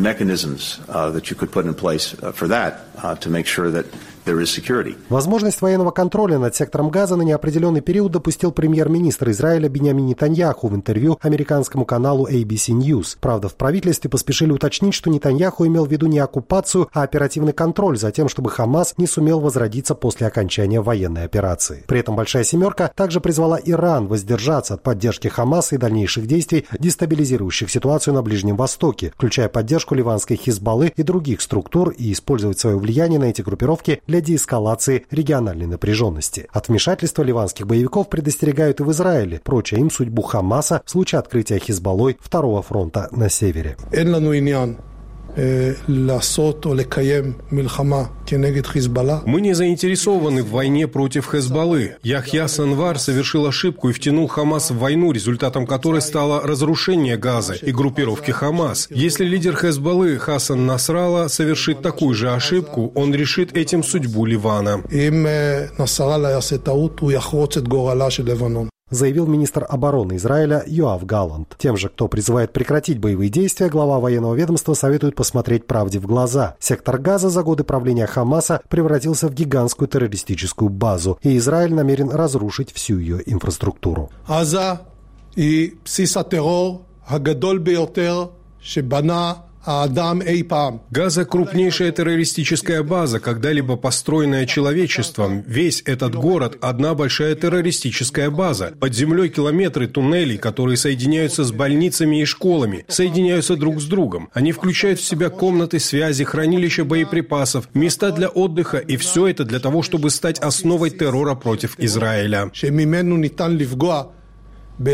S10: Возможность военного контроля над сектором Газа на неопределенный период допустил премьер-министр Израиля Биньямин Нетаньяху в интервью американскому каналу ABC News. Правда, в правительстве поспешили уточнить, что Нетаньяху имел в виду не оккупацию, а оперативный контроль за тем, чтобы Хамас не сумел возродиться после окончания военной операции. При этом Большая Семерка также призвала Иран воздержаться от поддержки Хамаса и дальнейших действий, дестабилизирующих ситуацию на Ближнем Востоке, включая поддержку ливанской Хизбаллы и других структур, и использовать свое влияние на эти группировки для деэскалации региональной напряженности. От вмешательства ливанских боевиков предостерегают и в Израиле, проча им судьбу Хамаса в случае открытия Хизбаллой второго фронта на севере.
S3: Мы не заинтересованы в войне против Хезболлы. Яхья Синвар совершил ошибку и втянул Хамас в войну, результатом которой стало разрушение Газа и группировки Хамас. Если лидер Хезболлы Хасан Насралла совершит такую же ошибку, он решит этим судьбу Ливана.
S10: Заявил министр обороны Израиля Йоав Галланд. Тем же, кто призывает прекратить боевые действия, глава военного ведомства советует посмотреть правде в глаза. Сектор Газа за годы правления Хамаса превратился в гигантскую террористическую базу, и Израиль намерен разрушить всю ее инфраструктуру.
S12: Газа и бсис террор хагадоль биотер шебана
S3: Газа – крупнейшая террористическая база, когда-либо построенная человечеством. Весь этот город – одна большая террористическая база. Под землей километры туннелей, которые соединяются с больницами и школами, соединяются друг с другом. Они включают в себя комнаты связи, хранилища боеприпасов, места для отдыха, и все это для того, чтобы стать основой террора против Израиля.
S10: При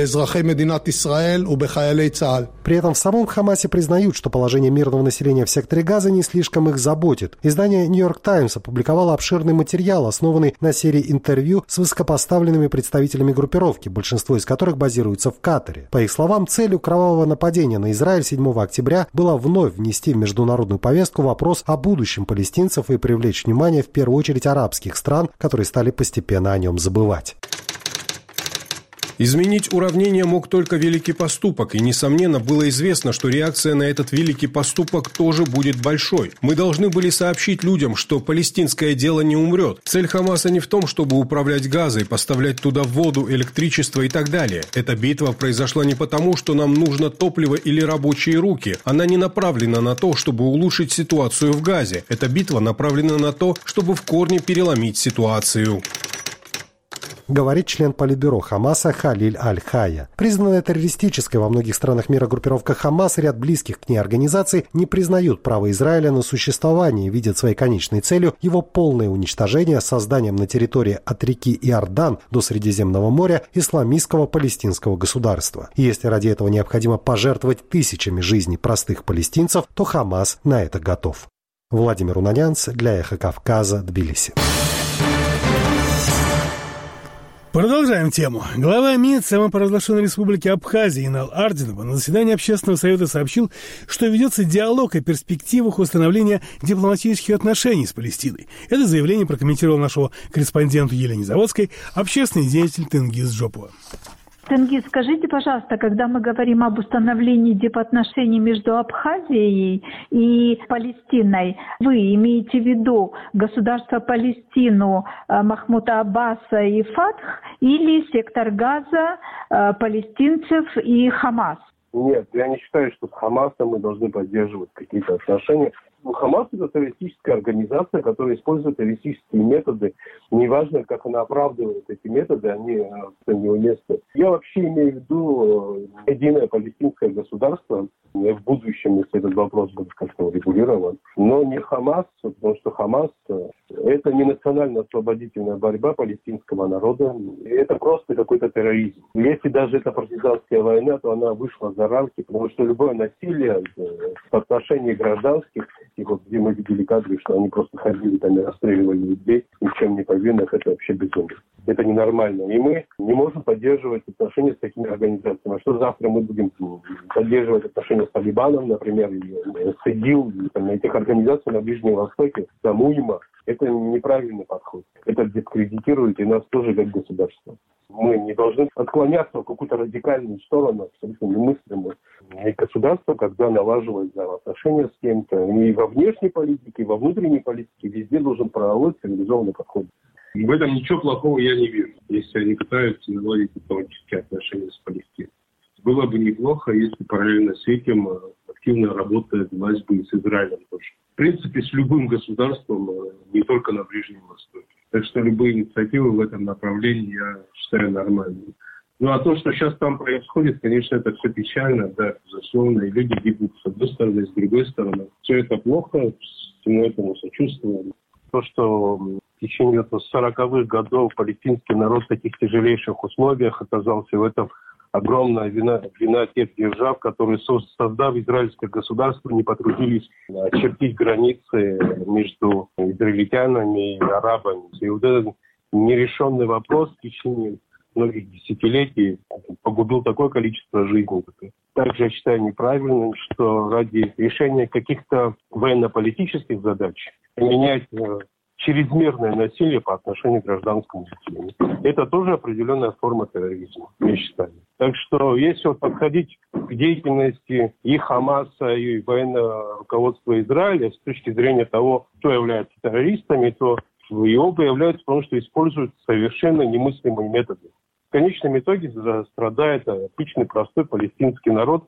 S10: этом в самом Хамасе признают, что положение мирного населения в секторе Газа не слишком их заботит. Издание New York Times опубликовало обширный материал, основанный на серии интервью с высокопоставленными представителями группировки, большинство из которых базируется в Катаре. По их словам, целью кровавого нападения на Израиль 7 октября было вновь внести в международную повестку вопрос о будущем палестинцев и привлечь внимание в первую очередь арабских стран, которые стали постепенно о нем забывать.
S3: Изменить уравнение мог только великий поступок, и, несомненно, было известно, что реакция на этот великий поступок тоже будет большой. Мы должны были сообщить людям, что палестинское дело не умрет. Цель Хамаса не в том, чтобы управлять Газой, поставлять туда воду, электричество и так далее. Эта битва произошла не потому, что нам нужно топливо или рабочие руки. Она не направлена на то, чтобы улучшить ситуацию в Газе. Эта битва направлена на то, чтобы в корне переломить ситуацию.
S10: Говорит член Политбюро Хамаса Халиль Аль-Хая. Признанная террористической во многих странах мира группировка Хамас и ряд близких к ней организаций не признают право Израиля на существование и видят своей конечной целью его полное уничтожение созданием на территории от реки Иордан до Средиземного моря исламистского палестинского государства. И если ради этого необходимо пожертвовать тысячами жизней простых палестинцев, то Хамас на это готов. Владимир Унанянц для Эхо Кавказа, Тбилиси.
S1: Продолжаем тему. Глава МИД самопровозглашенной республики Абхазия Инал Ардинова на заседании Общественного совета сообщил, что ведется диалог о перспективах установления дипломатических отношений с Палестиной. Это заявление прокомментировал нашему корреспонденту Елене Заводской общественный деятель Тенгиз Джопова.
S13: Тенгиз, скажите, пожалуйста, когда мы говорим об установлении дипотношений между Абхазией и Палестиной, вы имеете в виду государство Палестину Махмуда Аббаса и Фатх или сектор Газа, палестинцев и Хамас?
S14: Нет, я не считаю, что с Хамасом мы должны поддерживать какие-то отношения. Хамас – это террористическая организация, которая использует террористические методы. Неважно, как она оправдывает эти методы, они неуместны. Я вообще имею в виду единое палестинское государство в будущем, если этот вопрос будет как-то урегулирован. Но не Хамас, потому что Хамас – это не национально-освободительная борьба палестинского народа. Это просто какой-то терроризм. Если даже это партизанская война, то она вышла за рамки, потому что любое насилие в отношении гражданских, и вот где мы видели кадры, что они просто ходили там и расстреливали людей, ничем не повинных, это вообще безумие. Это ненормально. И мы не можем поддерживать отношения с такими организациями. А что завтра мы будем поддерживать отношения с Талибаном, например, или с ИДИЛ, этих организаций на Ближнем Востоке, там уйма. Это неправильный подход. Это дискредитирует и нас тоже как государство. Мы не должны отклоняться в какую-то радикальную сторону, абсолютно немыслимую. И государство, когда налаживает отношения с кем-то, и во внешней политике, и во внутренней политике, везде должен проводить цивилизованный подход.
S15: В этом ничего плохого я не вижу, если они пытаются наладить дипломатические отношения с Палестиной. Было бы неплохо, если параллельно с этим активно работает власть бы и с Израилем тоже. В принципе, с любым государством, не только на Ближнем Востоке. Так что любые инициативы в этом направлении я считаю нормальными. Ну а то, что сейчас там происходит, конечно, это все печально, да, безусловно, и люди гибнут с одной стороны, и с другой стороны. Все это плохо, всему этому сочувствуем. То, что в течение 40-х годов палестинский народ в таких тяжелейших условиях оказался в этом огромная вина тех держав, которые, создав израильское государство, не потрудились очертить границы между израильтянами и арабами. И вот этот нерешенный вопрос в течение многих десятилетий погубил такое количество жизней. Также я считаю неправильным, что ради решения каких-то военно-политических задач применять чрезмерное насилие по отношению к гражданскому населению. Это тоже определенная форма терроризма, я считаю. Так что если вот подходить к деятельности и Хамаса, и военного руководства Израиля с точки зрения того, кто является террористами, то и оба являются, потому что используют совершенно немыслимые методы. В конечном итоге страдает обычный простой палестинский народ,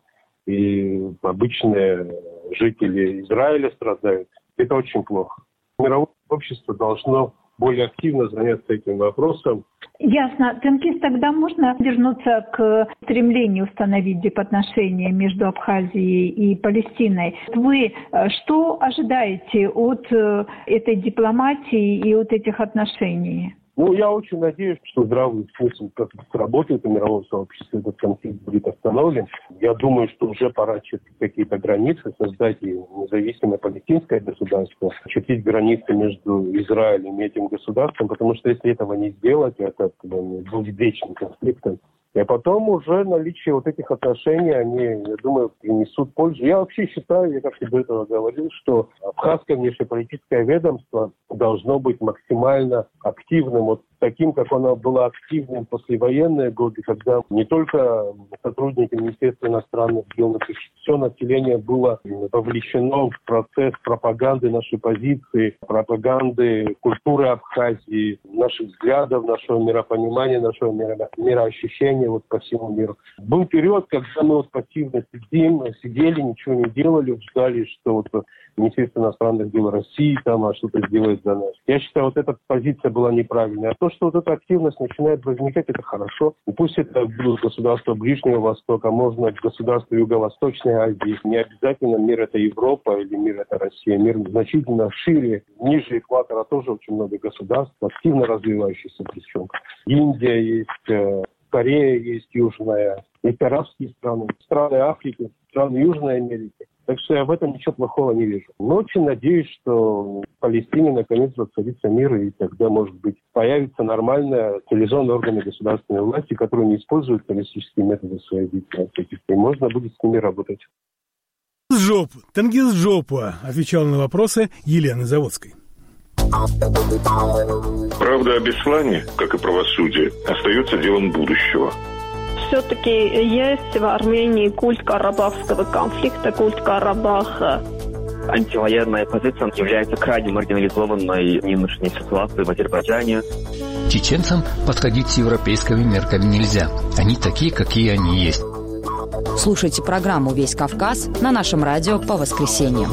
S15: и обычные жители Израиля страдают. Это очень плохо. Мировое общество должно более активно заняться этим вопросом.
S13: Ясно. Тенгиз, тогда можно вернуться к стремлению установить дипотношения между Абхазией и Палестиной. Вы что ожидаете от этой дипломатии и от этих отношений?
S14: Ну, я очень надеюсь, что здравый смысл как-то сработает, и мировое сообщество этот конфликт будет остановлен. Я думаю, что уже пора чертить какие-то границы, создать независимое палестинское государство, чертить границы между Израилем и этим государством, потому что если этого не сделать, это будет вечным конфликтом. И потом уже наличие вот этих отношений, они, я думаю, принесут пользу. Я вообще считаю, я как-то до этого говорил, что Абхазское внешнеполитическое ведомство должно быть максимально активным вот в таким, как оно было активным в послевоенные годы, когда не только сотрудники Министерства иностранных дел, но все население было вовлечено в процесс пропаганды нашей позиции, пропаганды культуры Абхазии, наших взглядов, нашего миропонимания, нашего мироощущения вот по всему миру. Был период, когда мы вот пассивно сидели, ничего не делали, ждали, что вот Министерство иностранных дел России там что-то сделает за нас. Я считаю, вот эта позиция была неправильная. А то, что вот эта активность начинает возникать, это хорошо. И пусть это будут государства Ближнего Востока, можно государства Юго-Восточной Азии. Не обязательно мир это Европа или мир это Россия. Мир значительно шире. Ниже экватора тоже очень много государств, активно развивающихся причем. Индия есть, Корея есть южная, есть арабские страны, страны Африки, страны Южной Америки. Так что я в этом ничего плохого не вижу. Но очень надеюсь, что в Палестине наконец воцарится мир, и тогда, может быть, появятся нормальные цивилизованные органы государственной власти, которые не используют террористические методы в своей деятельности. И можно будет с ними работать.
S1: Тенгиз Джопа отвечал на вопросы Елены Заводской.
S16: Правда о Беслане, как и правосудие, остается делом будущего.
S17: Все-таки есть в Армении культ карабахского конфликта, культ Карабаха.
S18: Антивоенная позиция является крайне маргинализованной в нынешней ситуации в Азербайджане.
S19: Чеченцам подходить с европейскими мерками нельзя. Они такие, какие они есть.
S8: Слушайте программу «Весь Кавказ» на нашем радио по воскресеньям.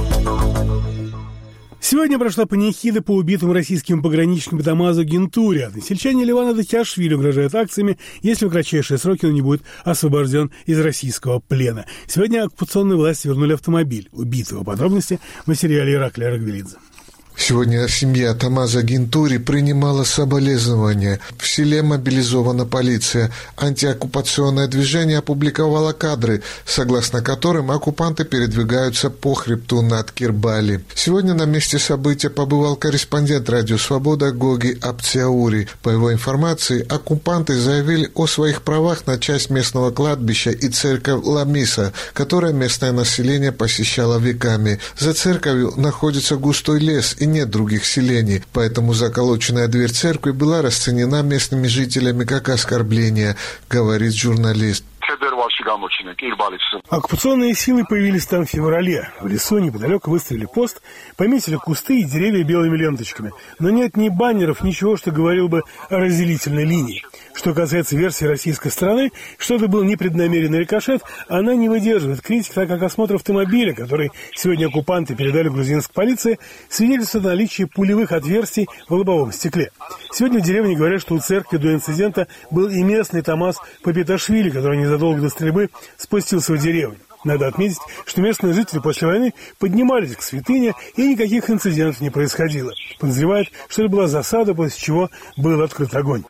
S1: Сегодня прошла панихида по убитым российским пограничникам Тамазу Гентури. Односельчане Ливана Датиашвили угрожают акциями, если в кратчайшие сроки он не будет освобожден из российского плена. Сегодня оккупационные власти вернули автомобиль убитого. Подробности в материале Ираклия Рагвелидзе.
S20: Сегодня семья Тамаза Гентури принимала соболезнования. В селе мобилизована полиция. Антиоккупационное движение опубликовало кадры, согласно которым оккупанты передвигаются по хребту над Кирбали. Сегодня на месте события побывал корреспондент «Радио Свобода» Гоги Апциаури. По его информации, оккупанты заявили о своих правах на часть местного кладбища и церковь Ламиса, которое местное население посещало веками. За церковью находится густой лес и нет других селений, поэтому заколоченная дверь церкви была расценена местными жителями как оскорбление, говорит журналист.
S1: Оккупационные силы появились там в феврале. В лесу неподалеку выставили пост, пометили кусты и деревья белыми ленточками. Но нет ни баннеров, ничего, что говорил бы о разделительной линии. Что касается версии российской стороны, что это был непреднамеренный рикошет, она не выдерживает критики, так как осмотр автомобиля, который сегодня оккупанты передали грузинской полиции, свидетельствует о наличии пулевых отверстий в лобовом стекле. Сегодня в деревне говорят, что у церкви до инцидента был и местный Тамаз Папиташвили, который незадолго до стрельбы спустился в деревню. Надо отметить, что местные жители после войны поднимались к святыне, и никаких инцидентов не происходило. Подозревают, что это была засада, после чего был открыт огонь.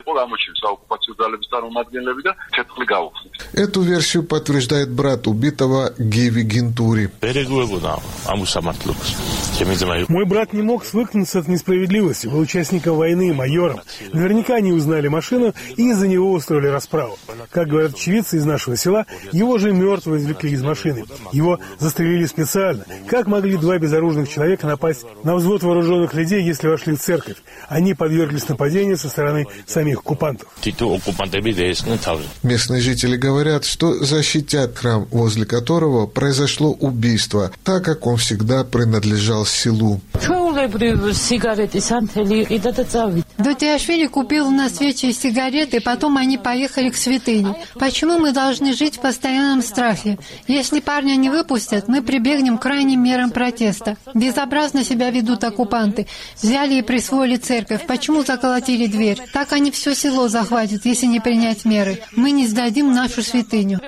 S20: Эту версию подтверждает брат убитого Геви Гентури.
S1: Мой брат не мог свыкнуться от несправедливости, был участником войны, майором. Наверняка не узнали машину и из-за него устроили расправу. Как говорят очевидцы из нашего села, его же мертвого извлекли из машины. Его застрелили специально. Как могли два безоружных человека напасть на взвод вооруженных людей, если вошли в церковь? Они подверглись нападению со стороны самих оккупантов.
S20: Местные жители говорят, что защитят храм, возле которого произошло убийство, так как он всегда принадлежал селу.
S21: Датиашвили купил на свечи и сигареты, потом они поехали к святыне. Почему мы должны жить в постоянном страхе? Если парня не выпустят, мы прибегнем к крайним мерам протеста. Безобразно себя ведут оккупанты. Взяли и присвоили церковь. Почему заколотили дверь? Так они все село захватят, если не принять меры. Мы не сдадим нашу святыню.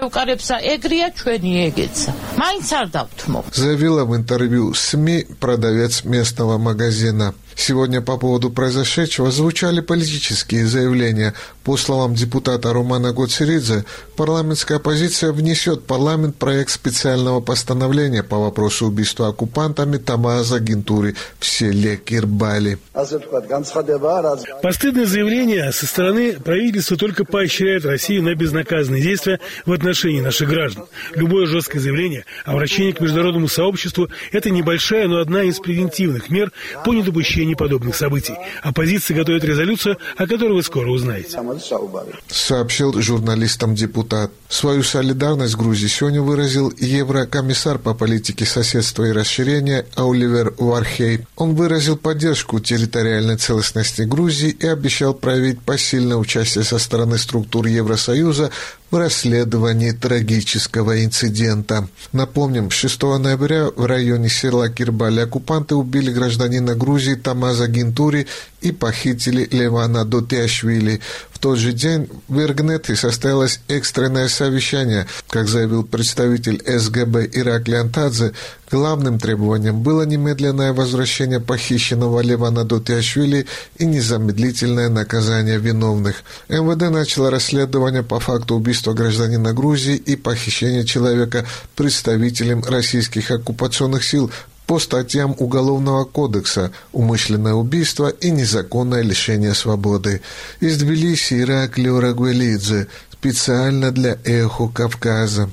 S20: Заявила в интервью СМИ продавец местного магазина. Сегодня по поводу произошедшего звучали политические заявления. По словам депутата Романа Гоцеридзе, парламентская оппозиция внесет в парламент проект специального постановления по вопросу убийства оккупантами Тамаза Гентури в селе Кирбали.
S1: Постыдное заявление со стороны правительства только поощряет Россию на безнаказанные действия в отношении наших граждан. Любое жесткое заявление, обращение к международному сообществу – это небольшая, но одна из превентивных мер по недопущению недопущения подобных событий. Оппозиция готовит резолюцию, о которой вы скоро узнаете.
S20: Сообщил журналистам депутат. Свою солидарность Грузии сегодня выразил еврокомиссар по политике соседства и расширения Оливер Вархей. Он выразил поддержку территориальной целостности Грузии и обещал проявить посильное участие со стороны структур Евросоюза в расследовании трагического инцидента. Напомним, 6 ноября в районе села Кирбали оккупанты убили гражданина Грузии Тамаза Гинтури и похитили Левана Дотиашвили. В тот же день в Иргнете состоялось экстренное совещание. Как заявил представитель СГБ Ираклий Антадзе, главным требованием было немедленное возвращение похищенного Левана Дотиашвили и незамедлительное наказание виновных. МВД начало расследование по факту убийства гражданина Грузии и похищения человека представителем российских оккупационных сил по статьям Уголовного кодекса «Умышленное убийство» и «Незаконное лишение свободы». Из Тбилиси Ираклий Орагвелидзе, специально для «Эхо Кавказа».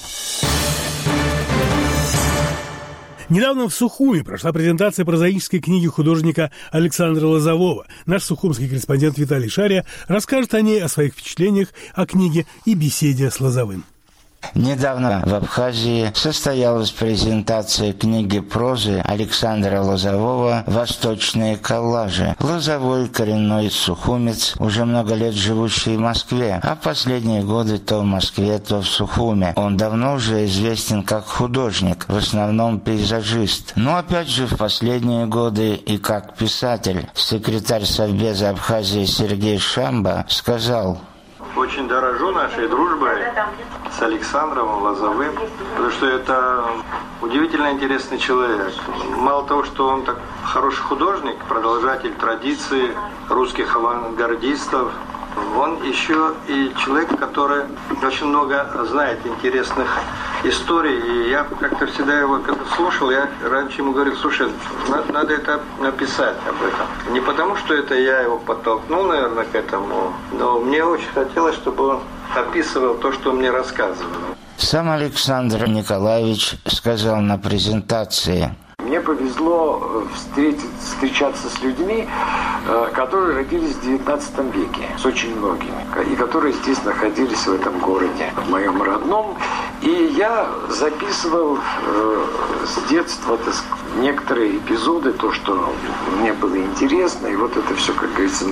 S1: Недавно в Сухуми прошла презентация прозаической книги художника Александра Лозового. Наш сухумский корреспондент Виталий Шария расскажет о ней, о своих впечатлениях о книге и беседе с Лозовым.
S5: Недавно в Абхазии состоялась презентация книги прозы Александра Лозового «Восточные коллажи». Лозовой – коренной сухумец, уже много лет живущий в Москве, а последние годы то в Москве, то в Сухуме. Он давно уже известен как художник, в основном пейзажист. Но опять же в последние годы и как писатель. Секретарь Совбеза Абхазии Сергей Шамба сказал:
S22: «Очень дорожу нашей дружбой с Александром Лозовым, потому что это удивительно интересный человек. Мало того, что он так хороший художник, продолжатель традиции русских авангардистов, он еще и человек, который очень много знает интересных историй. И я как-то всегда его когда слушал, я раньше ему говорил: слушай, надо это написать об этом. Не потому, что это я его подтолкнул, наверное, к этому, но мне очень хотелось, чтобы он описывал то, что он мне рассказывал.
S5: Сам Александр Николаевич сказал на презентации:
S23: мне повезло встречаться с людьми, которые родились в XIX веке, с очень многими, и которые здесь находились в этом городе, в моем родном. И я записывал с детства некоторые эпизоды, то, что мне было интересно, и вот это все, как говорится,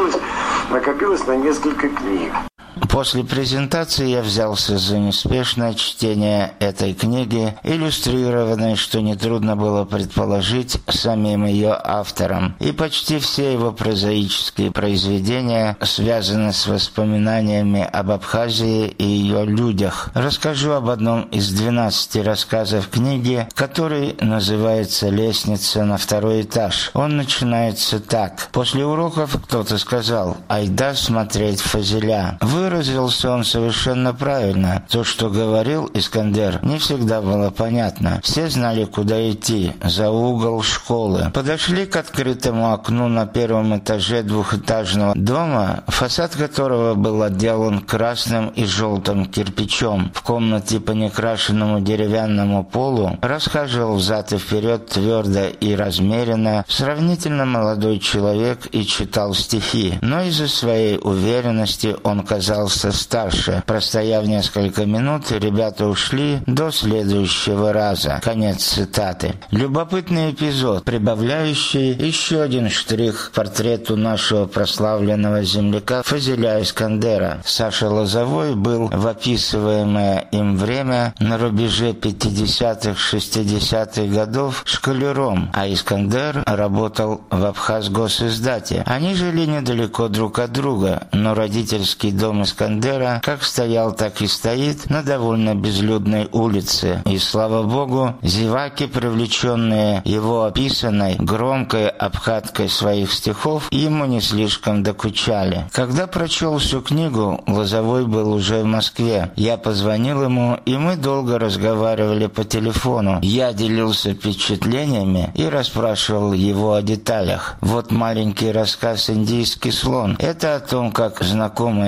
S23: накопилось на несколько книг.
S5: После презентации я взялся за неспешное чтение этой книги, иллюстрированной, что нетрудно было предположить, самим ее автором. И почти все его прозаические произведения связаны с воспоминаниями об Абхазии и ее людях. Расскажу об одном из 12 рассказов книги, который называется «Лестница на второй этаж». Он начинается так. После уроков кто-то сказал: «Айда смотреть Фазиля». Выразился он совершенно правильно. То, что говорил Искандер, не всегда было понятно. Все знали, куда идти. За угол школы. Подошли к открытому окну на первом этаже двухэтажного дома, фасад которого был отделан красным и желтым кирпичом. В комнате по некрашенному деревянному полу расхаживал взад и вперед твердо и размеренно сравнительно молодой человек и читал стихи. Но из-за своей уверенности он казался старше. Простояв несколько минут, ребята ушли до следующего раза. Конец цитаты. Любопытный эпизод, прибавляющий еще один штрих к портрету нашего прославленного земляка Фазиля Искандера. Саша Лозовой был в описываемое им время на рубеже 50-х, 60-х годов школяром, а Искандер работал в Абхазгосиздате. Они жили недалеко друг от друга, но родительский дом Искандера как стоял, так и стоит на довольно безлюдной улице. И, слава богу, зеваки, привлеченные его описанной громкой обкаткой своих стихов, ему не слишком докучали. Когда прочел всю книгу, Лозовой был уже в Москве. Я позвонил ему, и мы долго разговаривали по телефону. Я делился впечатлениями и расспрашивал его о деталях. Вот маленький рассказ «Индийский слон». Это о том, как знакомый автор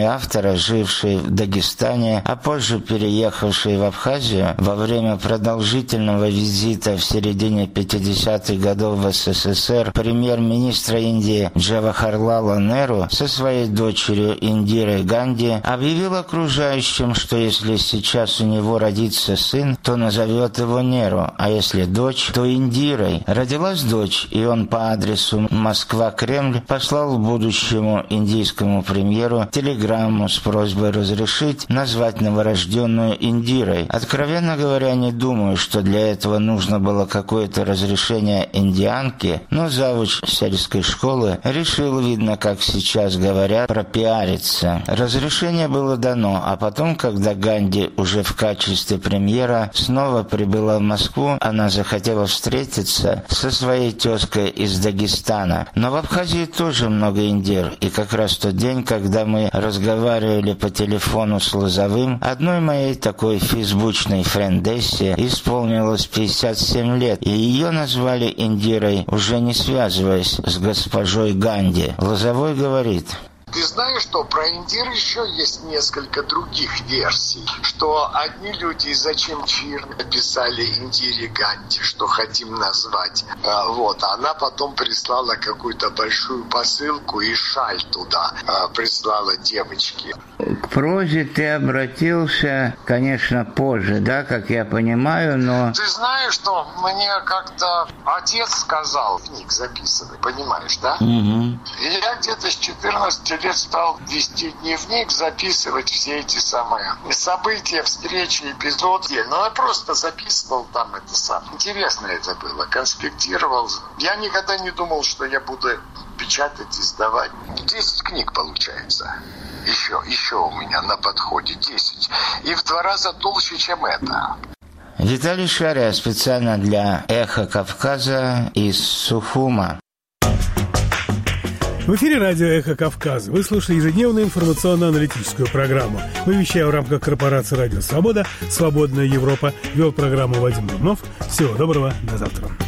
S5: СССР, живший в Дагестане, а позже переехавший в Абхазию, во время продолжительного визита в середине 50-х годов в СССР премьер-министра Индии Джавахарлала Неру со своей дочерью Индирой Ганди объявил окружающим, что если сейчас у него родится сын, то назовет его Неру, а если дочь, то Индирой. Родилась дочь, и он по адресу Москва-Кремль послал будущему индийскому премьеру телеграмму с просьбой разрешить назвать новорожденную Индирой. Откровенно говоря, не думаю, что для этого нужно было какое-то разрешение индианки, но завуч сельской школы решил, видно, как сейчас говорят, пропиариться. Разрешение было дано, а потом, когда Ганди уже в качестве премьера снова прибыла в Москву, она захотела встретиться со своей тезкой из Дагестана. Но в Абхазии тоже много индир, и как раз в тот день, когда мы разговаривали по телефону с Лозовым, одной моей такой фейсбучной френдессе исполнилось 57 лет, и ее назвали Индирой, уже не связываясь с госпожой Ганди. Лозовой говорит:
S23: Ты знаешь, что про Индир еще есть несколько других версий, что одни люди из Ачимчир написали Индире Ганди, что хотим назвать. Она потом прислала какую-то большую посылку и шаль туда прислала девочке.
S5: К прозе ты обратился, конечно, позже, да, как я понимаю, но...
S23: Ты знаешь, что мне как-то отец сказал книг записывать, понимаешь, да?
S5: Угу.
S23: И я где-то с 14 лет стал вести дневник, записывать все эти самые события, встречи, эпизоды. Но я просто записывал там это самое. Интересно это было, конспектировал. Я никогда не думал, что я буду печатать, издавать. 10 книг получается. Еще у меня на подходе 10. И в 2 раза толще, чем это.
S5: Виталий Шария специально для «Эхо Кавказа» из Сухума.
S1: В эфире радио «Эхо Кавказа». Вы слушаете ежедневную информационно-аналитическую программу. Мы вещаем в рамках корпорации «Радио Свобода». «Свободная Европа». Вел программу Вадим Дубнов. Всего доброго. До завтра.